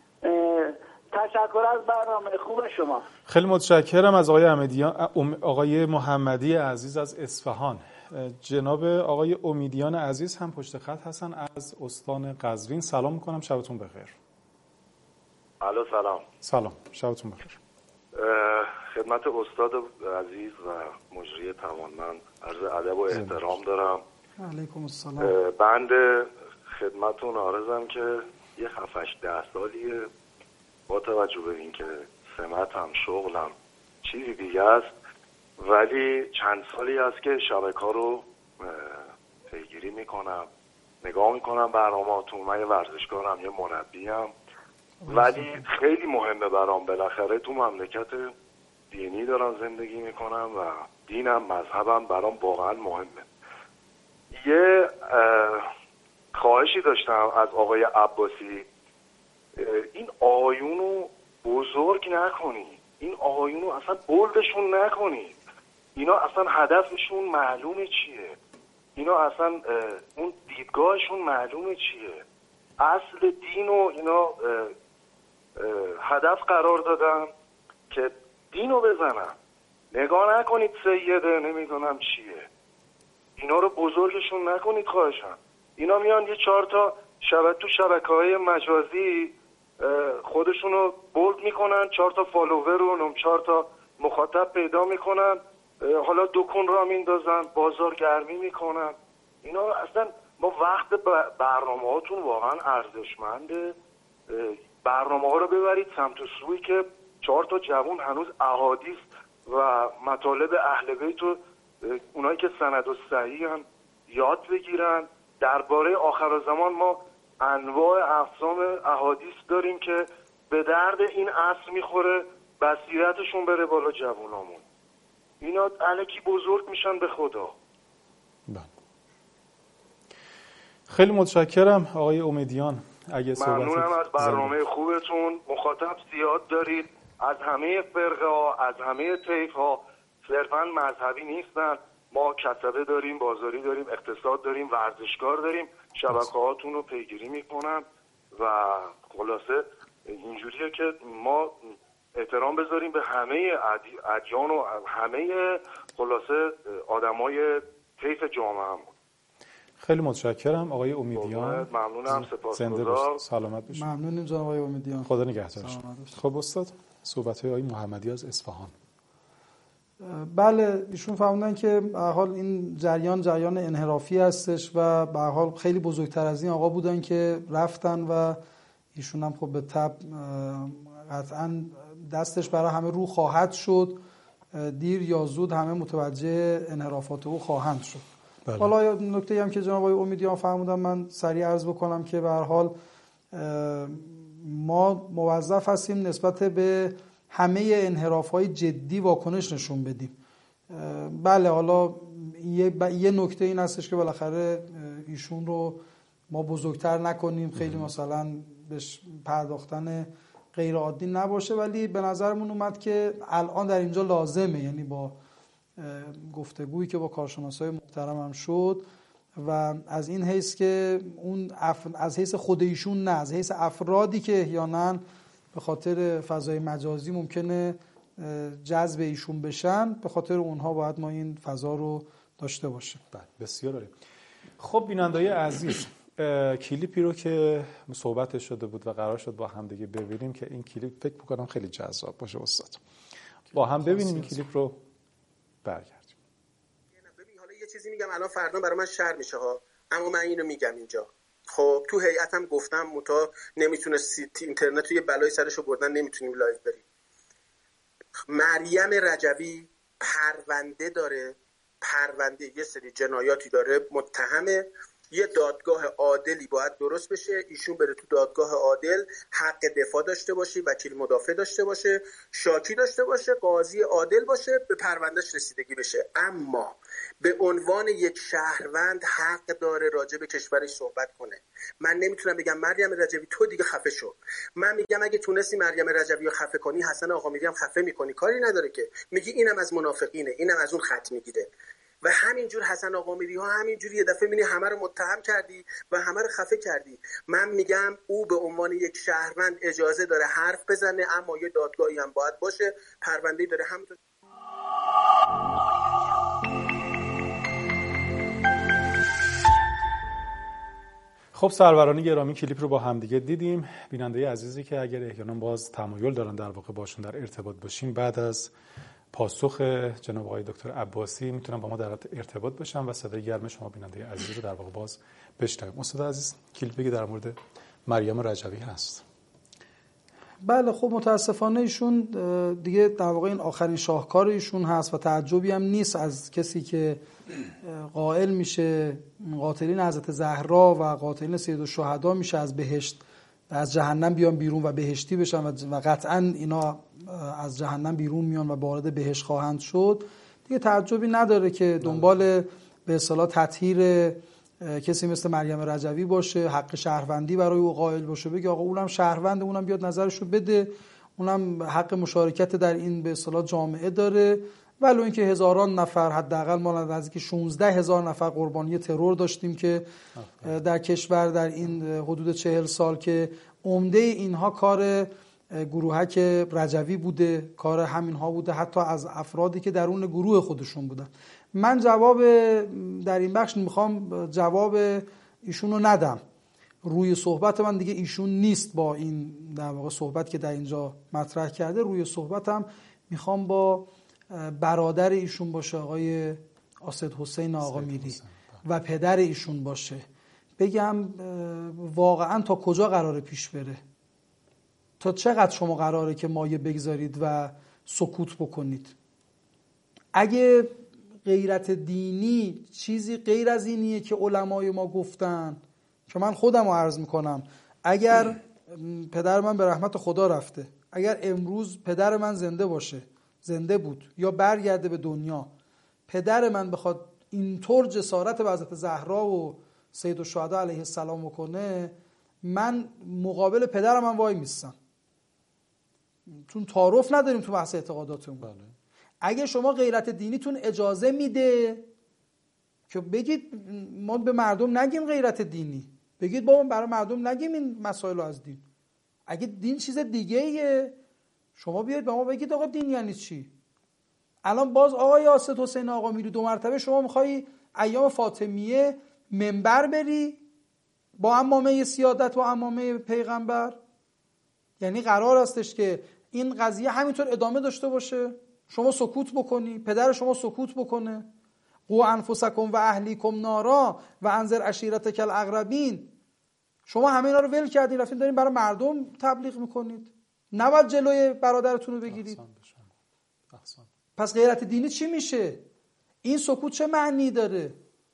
تشکر از برنامه خوب شما. خیلی متشکرم از آقای امیدیان، آقای محمدی عزیز از اصفهان. جناب آقای امیدیان عزیز هم پشت خط هستن از استان قزوین. سلام میکنم، شبتون بخیر. الو سلام. سلام، شبتون بخیر. خدمت استاد عزیز و مجری توانمند عرض ادب و احترام دارم. علیکم السلام. بنده خدمتتون عرضم که یه هفت ده سالیه با توجه به این که سمتم شغلم چیزی دیگه است، ولی چند سالی است که شبکه‌ها رو پیگیری میکنم، نگاه میکنم برنامه‌هاتون. من یه ورزشکارم، یه مربیم، ولی خیلی مهمه برام. بالاخره تو مملکت دینی دارم زندگی میکنم و دینم مذهبم برام واقعا مهمه. یه خواهشی داشتم از آقای عباسی، این آقایونو بزرگ نکنی، این آقایونو اصلا بولدشون نکنی، اینا اصلا هدفشون معلومه چیه، اینا اصلا اون دیدگاهشون معلومه چیه، اصل دینو اینا هدف قرار دادن که دینو بزنن. نگاه نکنید سیده نمیدونم چیه، اینا رو بزرگشون نکنید خواهشم. اینا میان یه چهار تا شبکه تو شبکه‌های مجازی خودشونو بولد میکنن، چهار تا فالوور و چهار تا مخاطب پیدا میکنن، حالا دکون را میندازن، بازار گرمی میکنن. اینا اصلا ما وقت برنامه هاتون واقعا ارزشمنده. برنامه ها رو ببرید سمت و سوی که چهار تا جوون هنوز احادیث و مطالب اهل بیت و اونایی که سند و صحیح هم یاد بگیرن. درباره آخر زمان ما انواع اقسام احادیث داریم که به درد این عصر میخوره، بصیرتشون بره بالا جوونامون. اینا الکی بزرگ میشن به خدا. بله. خیلی متشکرم آقای امیدیان. اگه ممنونم از برنامه خوبتون. مخاطب زیاد دارید از همه فرقه ها، از همه طیف ها، صرفا مذهبی نیستن. ما کسبه داریم، بازاری داریم، اقتصاد داریم، ورزشکار داریم. شبکه هاتون رو پیگیری میکنن و خلاصه اینجوریه که ما احترام بذاریم به همه ادیان و همه خلاصه آدمای طیف جامعه هم. خیلی متشکرم آقای امیدیان. ممنونم، سپاسگزار. سلامت باشید. ممنونیم جناب آقای امیدیان. خدا نگهدارش. خب استاد، صحبت‌های آقای محمدی از اصفهان. بله، ایشون فرمودن که به هر حال این جریان جریان انحرافی هستش و به هر حال خیلی بزرگتر از این آقا بودن که رفتن و ایشون هم خب به طب قطعا دستش برای همه رو خواهد شد، دیر یا زود همه متوجه انحرافات او خواهند شد. بله. حالا نکته هم که جناب آقای امیدیان فرمودن من سریع عرض بکنم که به هر حال ما موظف هستیم نسبت به همه انحراف‌های جدی واکنش نشون بدیم. بله، حالا یه, ب... یه نکته این هستش که بالاخره ایشون رو ما بزرگتر نکنیم، خیلی مثلا بهش پرداختن غیر عادی نباشه، ولی به نظرمون اومد که الان در اینجا لازمه، یعنی با گفتگویی که با کارشناسای محترم هم شد و از این حیث که اون اف... از حیث خود ایشون نه، از حیث افرادی که احیانا به خاطر فضای مجازی ممکنه جذب ایشون بشن، به خاطر اونها باید ما این فضا رو داشته باشیم. بله، بسیار عالی. خب بیننده‌های عزیز، کلیپی رو که صحبت شده بود و قرار شد با هم دیگه ببینیم که این کلیپ فکر می‌کنم خیلی جذاب باشه استاد. با هم ببینیم این کلیپ رو، برگردیم. ببین حالا یه چیزی میگم الان فردا برای من شر میشه ها، اما من اینو میگم اینجا. خب تو هیئتم گفتم متا نمیتونه سیت اینترنت رو یه بلای سرشو بردن، نمیتونیم لایو بریم. مریم رجوی پرونده داره، پرونده یه سری جنایاتی داره، متهمه. یه دادگاه عادلی باید درست بشه، ایشون بره تو دادگاه عادل، حق دفاع داشته باشه، وکیل مدافع داشته باشه، شاکی داشته باشه، قاضی عادل باشه، به پروندهش رسیدگی بشه. اما به عنوان یک شهروند حق داره راجع به کشورش صحبت کنه. من نمیتونم بگم مریم رجوی تو دیگه خفه شو. من میگم اگه تونستی مریم رجوی رو خفه کنی، حسن آقا میگم خفه میکنی، کاری نداره که. میگی اینم از منافقینه، اینم از اون خط میگیره. و همینجور حسن آقا میری ها همینجوری یه دفعه میبینی همه رو متهم کردی و همه رو خفه کردی. من میگم او به عنوان یک شهروند اجازه داره حرف بزنه، اما یه دادگاهی هم باید باشه، پرونده‌ای داره. همونطور خب سروران گرامی، کلیپ رو با هم دیگه دیدیم. بیننده عزیزی که اگر احیانا باز تمایل دارن در واقع باشون در ارتباط باشیم بعد از پاسخ جناب آقای دکتر عباسی میتونم با ما در ارتباط باشم و صدای گرم شما بیننده عزیز رو در واقع باز بشنویم. استاد عزیز کلیپی در مورد مریم رجوی هست. بله خب متاسفانه ایشون دیگه در واقع این آخرین شاهکار ایشون هست و تعجبی هم نیست از کسی که قائل میشه قاتلین حضرت زهرا و قاتلین سیدالشهدا میشه از بهشت و از جهنم بیان بیرون و بهشتی بشن و قطعا اینا از جهنم بیرون میان و وارد بهشت خواهند شد. دیگه تعجبی نداره که دنبال به اصطلاح تطهیر کسی مثل مریم رجوی باشه، حق شهروندی برای او قائل باشه، بگه آقا اونم شهروند، اونم بیاد نظرشو بده، اونم حق مشارکت در این به اصطلاح جامعه داره. ولو اینکه هزاران نفر، حداقل ما نزدیک شانزده هزار نفر قربانی ترور داشتیم که در کشور در این حدود چهل سال که عمده اینها کار گروهک رجوی بوده، کار همینها بوده، حتی از افرادی که درون گروه خودشون بودن. من جواب در این بخش میخوام جواب ایشون رو ندم. روی صحبت من دیگه ایشون نیست با این در واقع صحبت که در اینجا مطرح کرده. روی صحبتم میخوام با برادر ایشون باشه، آقای اسدحسین آقامیری و پدر ایشون باشه، بگم واقعا تا کجا قراره پیش بره، تا چقدر شما قراره که مایه بگذارید و سکوت بکنید. اگه غیرت دینی چیزی غیر از اینیه که علمای ما گفتن، که من خودم رو عرض میکنم، اگر پدر من به رحمت خدا رفته، اگر امروز پدر من زنده باشه، زنده بود یا برگرده به دنیا، پدر من بخواد اینطور جسارت به حضرت زهرا و سیدالشهدا علیه السلام بکنه، من مقابل پدر من وای میستم، چون تعارف نداریم تو بحث اعتقاداتمون. بله. اگه شما غیرت دینیتون اجازه میده که بگید ما به مردم نگیم غیرت دینی، بگید بابا برای مردم نگیم این مسائل از دین، اگه دین چیز دیگه ایه شما بیاید به ما بگید آقا دین یعنی چی. الان باز آقای اسدحسین آقامیری دو مرتبه شما میخوای ایام فاطمیه منبر بری با عمامه سیادت و عمامه پیغمبر؟ یعنی قرار استش که این قضیه همینطور ادامه داشته باشه، شما سکوت بکنی، پدر شما سکوت بکنه؟ قو انفسکم و اهلیکم نارا و انذر عشیرتک الاقربین. شما همه اینا رو ول کردین رفتین دارین برای مردم تبلیغ میکنید، نباید جلوی برادرتون رو بگیرید. پس غیرت دینی چی میشه؟ این سکوت چه معنی داره؟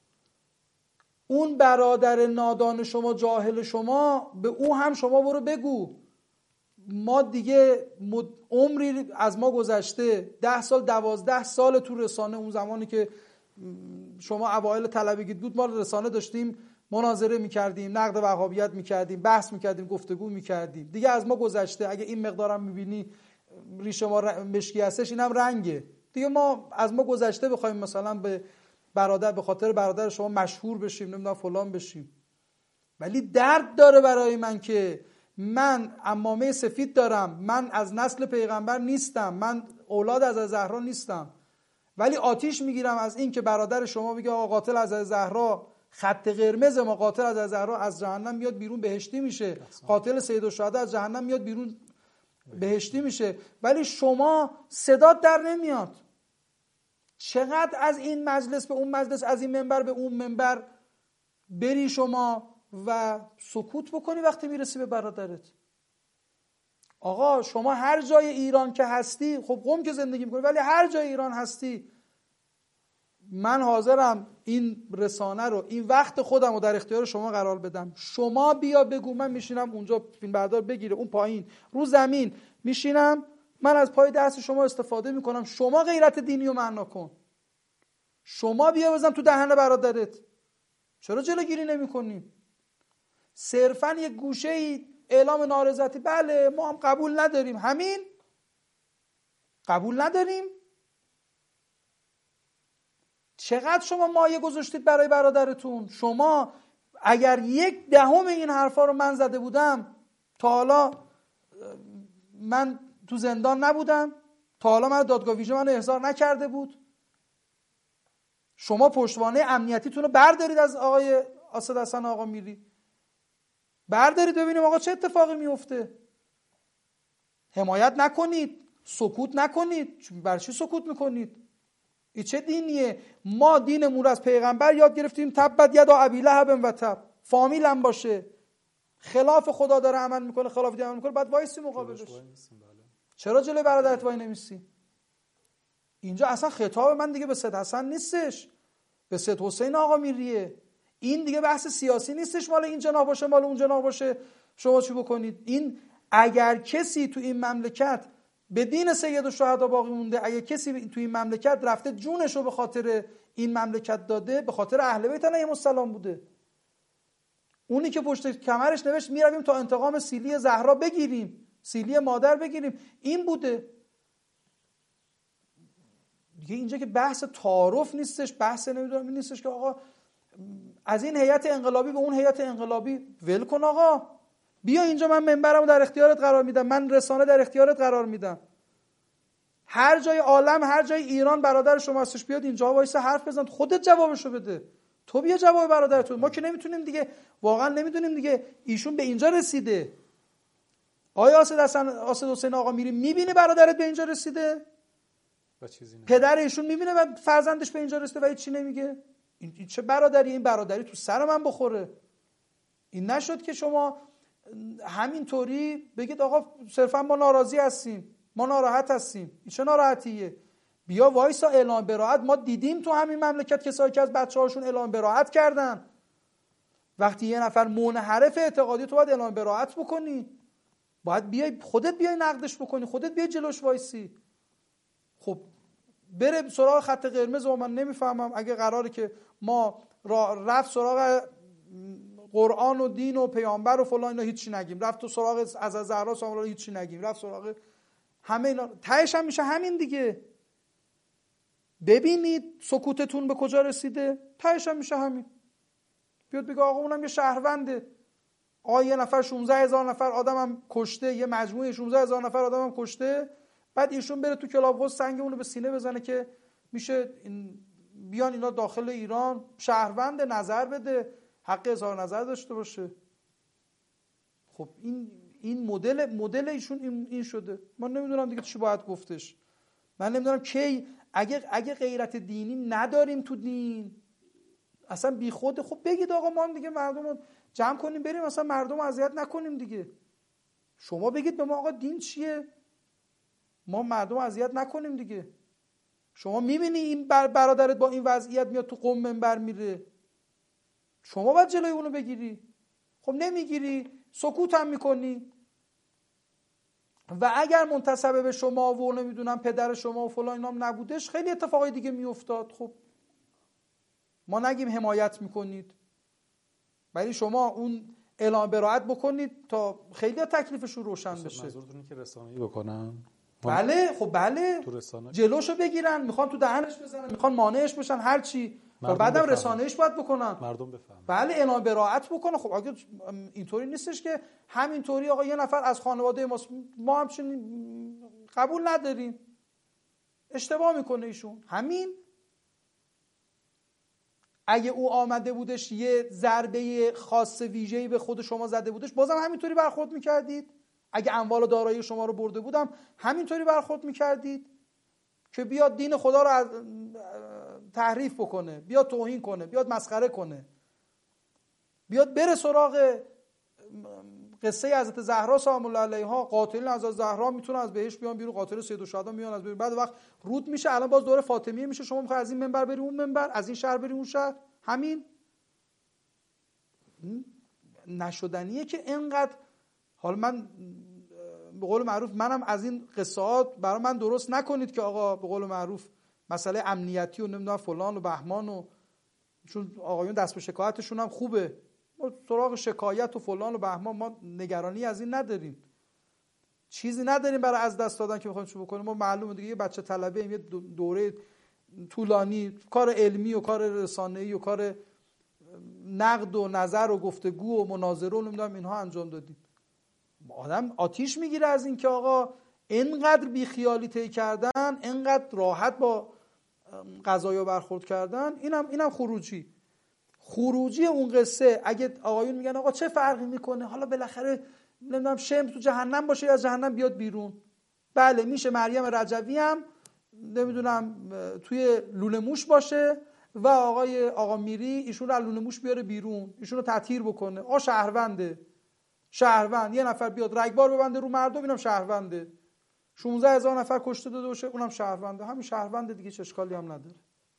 اون برادر نادان شما، جاهل شما، به او هم شما برو بگو ما دیگه عمری از ما گذشته، ده سال دوازده سال تو رسانه، اون زمانی که شما اوایل طلبگی بود ما رسانه داشتیم، مناظره میکردیم، نقد وهابیت میکردیم، بحث میکردیم، گفتگو میکردیم، دیگه از ما گذشته. اگه این مقدارم میبینی ریشه ما مشکی هستش، اینم رنگه دیگه، ما از ما گذشته بخوایم مثلا به برادر به خاطر برادر شما مشهور بشیم، نمیدونم فلان بشیم. ولی درد داره برای من که من عمامه سفید دارم، من از نسل پیغمبر نیستم، من اولاد از زهرا نیستم، ولی آتیش میگیرم از این که برادر شما بگه آقا قاتل از زهرا خط قرمز ما، قاتل از زهرا از جهنم میاد بیرون بهشتی میشه، قاتل سیدالشهدا از جهنم میاد بیرون بهشتی میشه، ولی شما صدات در نمیاد. چقدر از این مجلس به اون مجلس، از این منبر به اون منبر بری شما و سکوت بکنی وقتی میرسی به برادرت. آقا شما هر جای ایران که هستی، خب قم که زندگی میکنی، ولی هر جای ایران هستی، من حاضرم این رسانه رو، این وقت خودم رو در اختیار شما قرار بدم. شما بیا بگو، من میشینم اونجا فیلم بردار بگیره اون پایین رو زمین میشینم، من از پای دست شما استفاده میکنم، شما غیرت دینی رو معنا کن، شما بیا بزن تو دهن برادرت. چرا جلوگیری نمی‌کنی؟ صرفاً یک گوشه‌ای اعلام نارضایتی، بله ما هم قبول نداریم، همین قبول نداریم. چقدر شما مایه گذاشتید برای برادرتون؟ شما اگر یک دهم این حرفا رو من زده بودم، تا حالا من تو زندان نبودم، تا حالا من دادگاه ویژه من احضار نکرده بود. شما پشتوانه امنیتیتون رو بردارید از آقای اسدحسین آقامیری، بردارید ببینیم آقا چه اتفاقی میفته. حمایت نکنید، سکوت نکنید. برای چی سکوت میکنید؟ این چه دینیه؟ ما دینمون رو از پیغمبر یاد گرفتیم تبت یدا ابی لهب و تب. فامیل هم باشه خلاف خدا داره عمل میکنه، خلاف دین عمل میکنه، بعد وایسی مقابلش. چرا جلوی برادرت وای نمیسی؟ اینجا اصلا خطاب من دیگه به سید حسن نیستش، به سید حسین آقا میریه. این دیگه بحث سیاسی نیستش، مال این جناح باشه مال اون جناح باشه شما چی بکنید. این اگر کسی تو این مملکت به دین سید الشهدا باقی مونده، اگر کسی تو این مملکت رفته جونشو به خاطر این مملکت داده، به خاطر اهل بیت علیهم السلام بوده. اونی که پشت کمرش نوشت میرویم تا انتقام سیلی زهرا بگیریم، سیلی مادر بگیریم، این بوده دیگه. اینجا که بحث تعارف نیستش، بحث نمیدونم این نیستش که آقا از این هیئت انقلابی به اون هیئت انقلابی ول کن، آقا بیا اینجا من منبرمو در اختیارت قرار میدم، من رسانه در اختیارت قرار میدم، هر جای عالم هر جای ایران برادر شما هستش بیاد اینجا وایسه حرف بزن، خودت جوابشو بده، تو بیا جواب برادرتون. ما که نمیتونیم دیگه، واقعا نمیدونیم دیگه ایشون به اینجا رسیده. آیا آسد حسن آسد حسین آقا میری میبینی برادرت به اینجا رسیده؟ و چیزی نه. پدر ایشون میبینه و فرزندش به اینجا رسیده و هیچ چی نمیگه؟ این چه برادری؟ این برادری تو سر من بخوره. این نشد که شما همینطوری بگید آقا صرفا ما ناراضی هستیم، ما ناراحت هستیم. این چه ناراحتیه؟ بیا وایسا اعلام براءت. ما دیدیم تو همین مملکت کسایی که از بچه‌هاشون اعلام براءت کردن. وقتی یه نفر منحرف اعتقادی، تو باید اعلام براءت بکنی، باید بیای خودت بیای نقدش بکنی، خودت بیای جلوش وایسی. خب بره سراغ خط قرمز و من نمیفهمم اگه قراره که ما رفت سراغ قرآن و دین و پیامبر و فلان اینا هیچی نگیم، رفت تو سراغ از زهرا سلام الله هیچی نگیم، رفت سراغ همه اینا، تهش هم میشه همین دیگه. ببینید سکوتتون به کجا رسیده، تهش هم میشه همین. بیاد بگه آقا اونم یه شهرونده، آقا یه نفر شانزده هزار نفر آدمم کشته، یه مجموعه شانزده هزار نفر آدمم کشته، بعد ایشون بره تو کلاب هاوس سنگ اونو به سینه بزنه که میشه این بیان اینا داخل ایران شهروند، نظر بده، حق اظهار نظر داشته باشه. خب این این مدل مدل ایشون این, این شده. من نمیدونم دیگه چی باید گفتش. من نمیدونم کی اگه اگه غیرت دینی نداریم تو دین اصلا بی خود، خب بگید آقا ما هم دیگه مردم جمع کنیم بریم اصلا مردم اذیت نکنیم دیگه. شما بگید به ما آقا دین چیه، ما مردم اذیت نکنیم دیگه. شما میبینی این برادرت با این وضعیت میاد تو قم منبر میره، شما باید جلوی اونو بگیری. خب نمیگیری، سکوت هم میکنی. و اگر منتسب به شما و نمیدونم پدر شما و فلان اینام نبودش خیلی اتفاقای دیگه میافتاد. خب ما نگیم حمایت میکنید، ولی شما اون اعلام براءت بکنید تا خیلی تکلیفش رو روشن بشه. منظورتونه که رسانه‌ای بکنن؟ بله خب بله، تو جلوشو بگیرن، میخوان تو دهنش بزنن، میخوان مانعش بشن، هر چی، و بعدم رسانه‌ایش باید بکنن، مردم بفهمن. بله اعلام براءت بکنه. خب اگه اینطوری نیستش که همینطوری آقا یه نفر از خانواده ما ما همچین قبول نداریم، اشتباه میکنه ایشون. همین اگه او آمده بودش یه ضربه خاص ویژه‌ای به خود شما زده بودش بازم همینطوری برخورد میکردید؟ اگه اموال و دارایی شما رو برده بودم همینطوری برخورد میکردید که بیاد دین خدا رو از تحریف بکنه، بیاد توهین کنه، بیاد مسخره کنه، بیاد بره سراغ قصه حضرت زهرا سلام الله علیها؟ قاتلین از زهرا میتونن از بهش بیان بیرون، قاتل سید الشهدا میان از بیرون. بعد وقت رود میشه، الان باز دوره فاطمیه میشه، شما میخوای از این منبر بری اون منبر، از این شهر بری اون شهر. همین نشدنیه که اینقدر. حالا من به قول معروف منم از این قصات برای من درست نکنید که آقا به قول معروف مسئله امنیتی و نمیدونم فلان و بهمان و چون آقایون دست به شکایتشون هم خوبه، ما سراغ شکایت و فلان و بهمان ما نگرانی از این نداریم، چیزی نداریم برای از دست دادن که بخوایم چه بکنیم. ما معلومه دیگه یه بچه طلبه ایم، یه دوره طولانی کار علمی و کار رسانه‌ای و کار نقد و نظر و گفتگو و مناظره و نمیدونم اینها انجام دادیم. آدم آتیش میگیره از این که آقا اینقدر بیخیالی طی کردن، اینقدر راحت با قضایا برخورد کردن. اینم اینم خروجی خروجی اون قصه. اگه آقایون میگن آقا چه فرقی میکنه، حالا بالاخره نمیدونم شمس تو جهنم باشه یا از جهنم بیاد بیرون، بله میشه مریم رجوی هم نمیدونم توی لوله موش باشه و آقای آقا میری ایشون رو از لوله موش بیاره بیرون، ایشون رو تطهیر بکنه. آ شهرونده، شهروند. یه نفر بیاد رگبار ببنده رو مردم، اینم شهرونده. شانزده هزار نفر کشته داده باشه، اونم شهرونده. همین شهرونده دیگه، چه اشکالی هم نداره.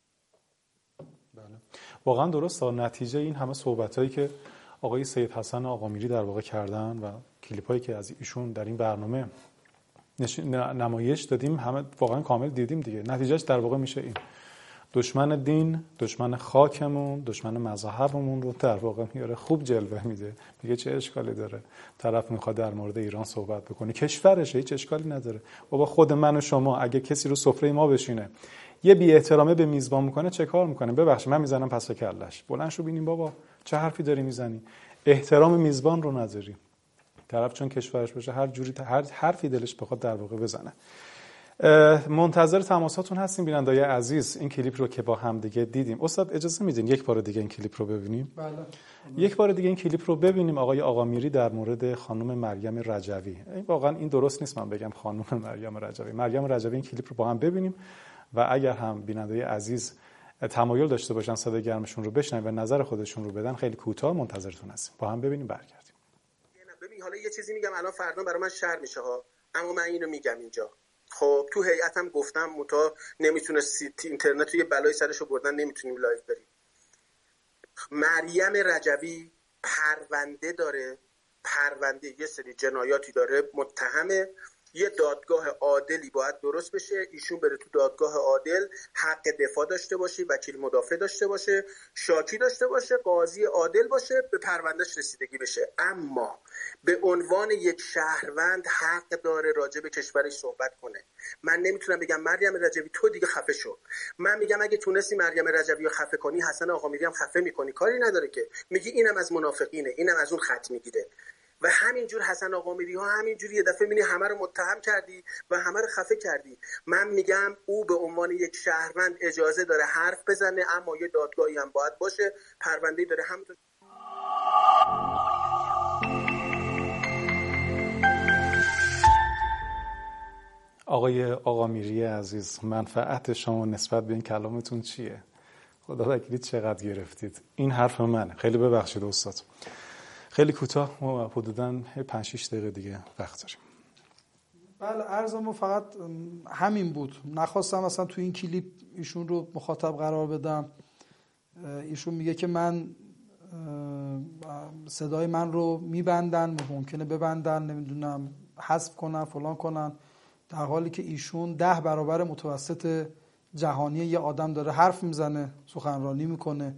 بله واقعا درست. تا نتیجه این همه صحبتایی که آقای سید حسن آقا میری در واقع کردن و کلیپایی که از ایشون در این برنامه نمایش دادیم همه واقعا کامل دیدیم دیگه. نتیجهش در واقع میشه این: دشمن دین، دشمن خاکمون، دشمن مذهبمون رو در واقع میاره خوب جلوه میده. میگه چه اشکالی داره طرف میخواد در مورد ایران صحبت بکنه، کشورشه، هیچ اشکالی نداره. بابا خود من و شما اگه کسی رو سفره ما بشینه یه بی احترامی به میزبان میکنه چه کار میکنه؟ ببخشید من میزنم پس کلش. بلند شو ببینیم بابا چه حرفی داری میزنی. احترام میزبان رو نداری. طرف چون کشورش باشه هر جوری هر حرفی دلش بخواد در واقع بزنه. منتظر تماساتون هستیم بیننده‌های عزیز. این کلیپ رو که با هم دیگه دیدیم، استاد اجازه میدین یک بار دیگه این کلیپ رو ببینیم؟ بله. یک بار دیگه این کلیپ رو ببینیم. آقای آقا میری در مورد خانم مریم رجوی. واقعا این درست نیست من بگم خانم مریم رجوی. مریم رجوی این کلیپ رو با هم ببینیم و اگر هم بیننده‌های عزیز تمایل داشته باشن صدای گرمشون رو بشنون و نظر خودشون رو بدن، خیلی کوتاه منتظرتون هستیم. با هم ببینیم برگردیم. ببین حالا یه چیزی میگم الان فردا برای من شر میشه ها، اما من اینو میگم اینجا. خب تو هیئتم گفتم متا نمیتونست اینترنت رو یه بلای سرشو بردن، نمیتونیم لایو بریم. مریم رجوی پرونده داره، پرونده یه سری جنایاتی داره، متهمه. یه دادگاه عادلی باید درست بشه، ایشون بره تو دادگاه عادل، حق دفاع داشته باشه، وکیل مدافع داشته باشه، شاکی داشته باشه، قاضی عادل باشه، به پروندهش رسیدگی بشه. اما به عنوان یک شهروند حق داره راجع به کشورش صحبت کنه. من نمیتونم بگم مریم رجوی تو دیگه خفه شو. من میگم اگه تونستی مریم رجوی رو خفه کنی، حسن آقا میری هم خفه میکنی، کاری نداره که. میگی اینم از منافقینه، اینم از اون خط میگیره. و همینجور حسن آقا میری ها همینجور یه دفعه میبینی همه رو متهم کردی و همه رو خفه کردی. من میگم او به عنوان یک شهروند اجازه داره حرف بزنه، اما یه دادگاهی هم باید باشه، پرونده‌ای داره. همونطور آقای آقا میری عزیز، منفعت شما نسبت به این کلامتون چیه؟ خدا وکیلی چقدر گرفتید. این حرف منه. خیلی ببخشید استاد. خیلی کوتاه، ما حدوداً پنج شش دقیقه دیگه وقت داریم. بله عرضم فقط همین بود. نخواستم اصلا تو این کلیپ ایشون رو مخاطب قرار بدم. ایشون میگه که من صدای من رو میبندن، ممکنه ببندن، نمیدونم حذف کنن، فلان کنن، در حالی که ایشون ده برابر متوسط جهانی یه آدم داره حرف میزنه، سخنرانی میکنه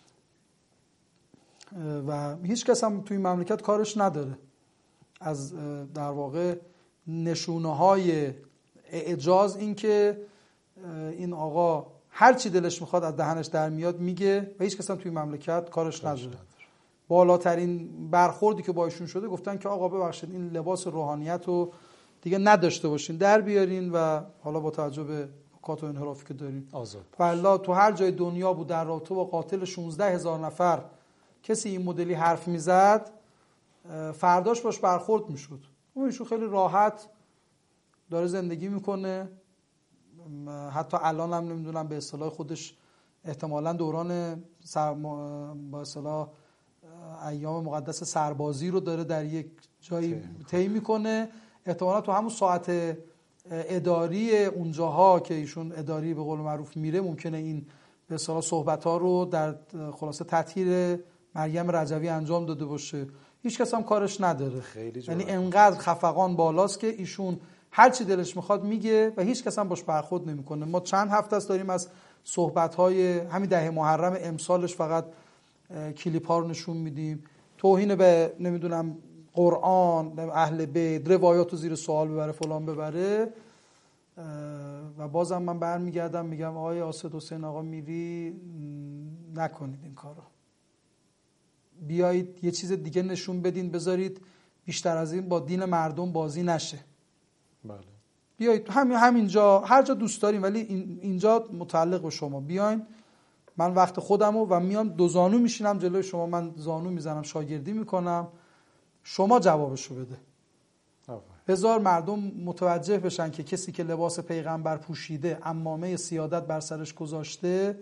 و هیچ کس هم توی مملکت کارش نداره از در واقع نشونه های اعجاز این که این آقا هر چی دلش میخواد از دهنش در میاد میگه و هیچ کس هم توی مملکت کارش نداره. بالاترین برخوردی که با ایشون شده گفتن که آقا ببخشید این لباس روحانیت رو دیگه نداشته باشین، در بیارین و حالا با توجه به نکات و انحرافی که دارین آزاد. والله تو هر جای دنیا بود در رابطه با قاتل شانزده هزار نفر کسی این مدلی حرف میزد، فرداش باش برخورد میشد. اون ایشون خیلی راحت داره زندگی میکنه، حتی الان هم نمیدونم به اصطلاح خودش احتمالاً دوران سر با اصطلاح ایام مقدس سربازی رو داره در یک جایی طی میکنه. احتمالاً تو همون ساعت اداری اونجاها که ایشون اداری به قول معروف میره، ممکنه این به اصطلاح صحبت‌ها رو در خلاصه تطهیر مریم رجوی انجام داده باشه. هیچ کس هم کارش نداره. یعنی انقدر خفقان بالاست که ایشون هر چی دلش میخواد میگه و هیچ کس هم باش برخورد نمیکنه. ما چند هفته است داریم از صحبت‌های همین ده محرم امسالش فقط کلیپ ها رو نشون میدیم، توهین به نمیدونم قرآن، اهل بیت، روایات رو زیر سوال ببره، فلان ببره. و بازم من برمیگردم میگم آقای اسد حسین آقا میری نکنید این کارو. بیایید یه چیز دیگه نشون بدین، بذارید بیشتر از این با دین مردم بازی نشه. بله. بیایید همین همینجا هر جا دوست داریم، ولی این اینجا متعلق به شما. بیاین، من وقت خودمو و میام دو زانو میشینم جلوی شما، من زانو میزنم شاگردی میکنم، شما جوابشو بده. آفرین. بذار مردم متوجه بشن که کسی که لباس پیغمبر پوشیده، عمامه سیادت بر سرش گذاشته،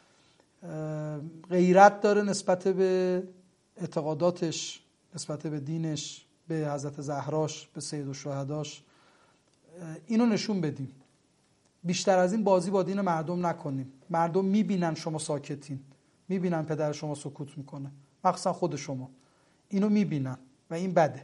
غیرت داره نسبت به اعتقاداتش، نسبت به دینش، به حضرت زهراش، به سید الشهداش. اینو نشون بدیم. بیشتر از این بازی با دین مردم نکنیم. مردم میبینن شما ساکتین، میبینن پدر شما سکوت میکنه، مخصوصا خود شما اینو میبینن و این بده.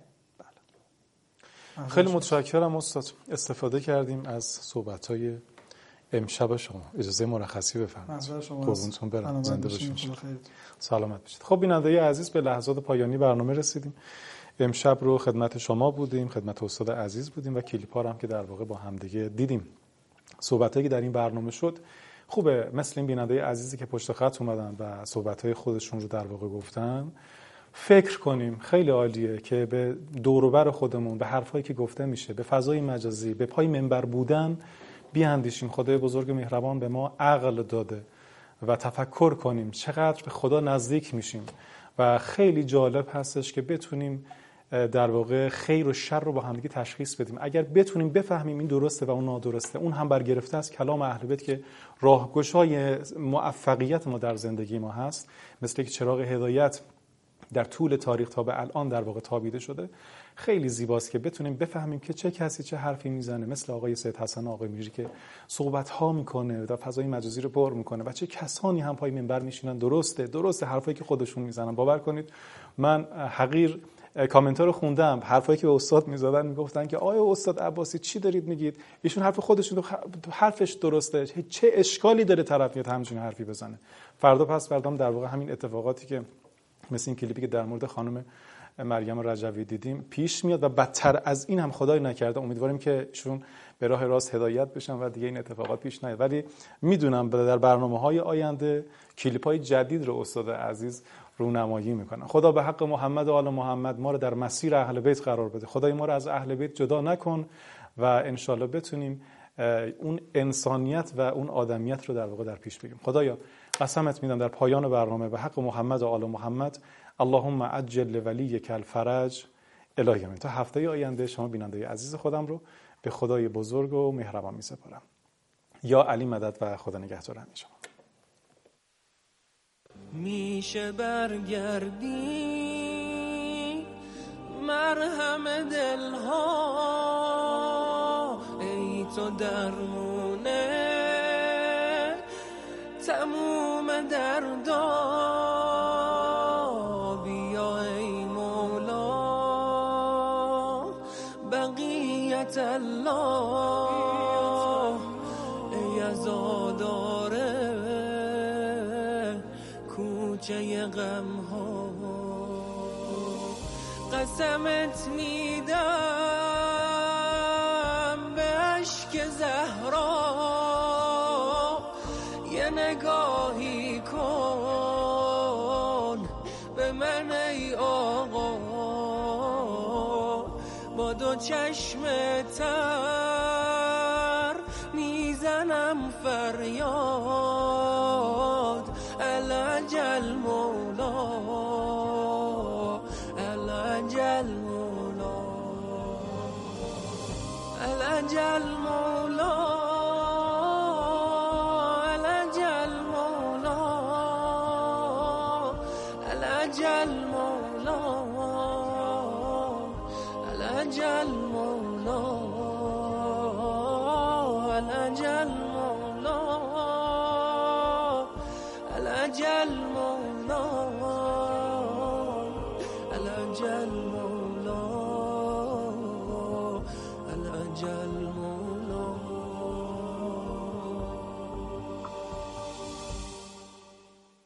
بله. خیلی متشکرم استاد، استفاده کردیم از صحبت‌های امشب شما. اجازه مرخصی بفرمایید. قربونتون برم. زنده باشید. سلامت باشید. خب بیننده عزیز، به لحظات پایانی برنامه رسیدیم. امشب رو خدمت شما بودیم، خدمت استاد عزیز بودیم و کلیپ‌ها رو هم که در واقع با هم دیگه دیدیم. صحبتایی که در این برنامه شد خوبه، مثل این بیننده عزیزی که پشت خط اومدن و صحبت‌های خودشون رو در واقع گفتن، فکر کنیم. خیلی عالیه که به دور و بر خودمون، به حرفایی که گفته میشه، به فضای مجازی، به پای منبر بودن بیاندیشیم. خدای بزرگ مهربان به ما عقل داده و تفکر کنیم چقدر به خدا نزدیک میشیم و خیلی جالب هستش که بتونیم در واقع خیر و شر رو با هم دیگه تشخیص بدیم. اگر بتونیم بفهمیم این درسته و اون نادرسته، اون هم برگرفته از کلام اهل بیت که راهگشای موفقیت ما در زندگی ما هست، مثل که چراغ هدایت در طول تاریخ تا به الان در واقع تابیده شده. خیلی زیباست که بتونیم بفهمیم که چه کسی چه حرفی میزنه، مثل آقای سید حسن آقای میری که صحبت ها میکنه و فضای مجازی رو پر میکنه و چه کسانی هم پای منبر میشینن. درسته درسته حرفایی که خودشون میزنن. باور کنید من حقیر کامنت ها رو خوندم، حرفایی که به استاد میزدن میگفتن که آیا استاد عباسی چی دارید میگید؟ ایشون حرف خودشون حرفش درسته، چه اشکالی داره طرف میاد همچین حرفی بزنه؟ فردا پس فردام در واقع همین اتفاقاتی که مثل این کلیپی که در مورد خانم مریم رجوی دیدیم پیش میاد و بدتر از این هم خدای نکرده. امیدواریم که ایشون به راه راست هدایت بشن و دیگه این اتفاقات پیش نیاد. ولی میدونم در برنامه‌های آینده کلیپ‌های جدید رو استاد عزیز رونمایی میکنن. خدا به حق محمد و آل محمد ما رو در مسیر اهل بیت قرار بده. خدای ما رو از اهل بیت جدا نکن و انشالله بتونیم اون انسانیت و اون آدمیت رو در واقع در پیش بگیریم. خدایا قسمت میدم در پایان برنامه به حق محمد و آل محمد، اللهم عجل لولیک الفرج. الهی من تا هفته آینده شما بیننده عزیز خودم رو به خدای بزرگ و مهربان میسپارم. یا علی مدد و خدا نگهدار همه شما. میشه برگردی مرهم دلها، ای تو درمونه تموم دردا، بیا ای مولا بقیت الله، ای عزاداره کوچه غم ها. قسمت میدم به اشک زهرا، یه نگاهی کن به من ای آقا، با دو چشم تر میزنم فریاد، العجل مولا العجل مولا العجل مولا العجل مولا العجل مولا العجل مولا العجل مولا العجل مولا العجل مولا العجل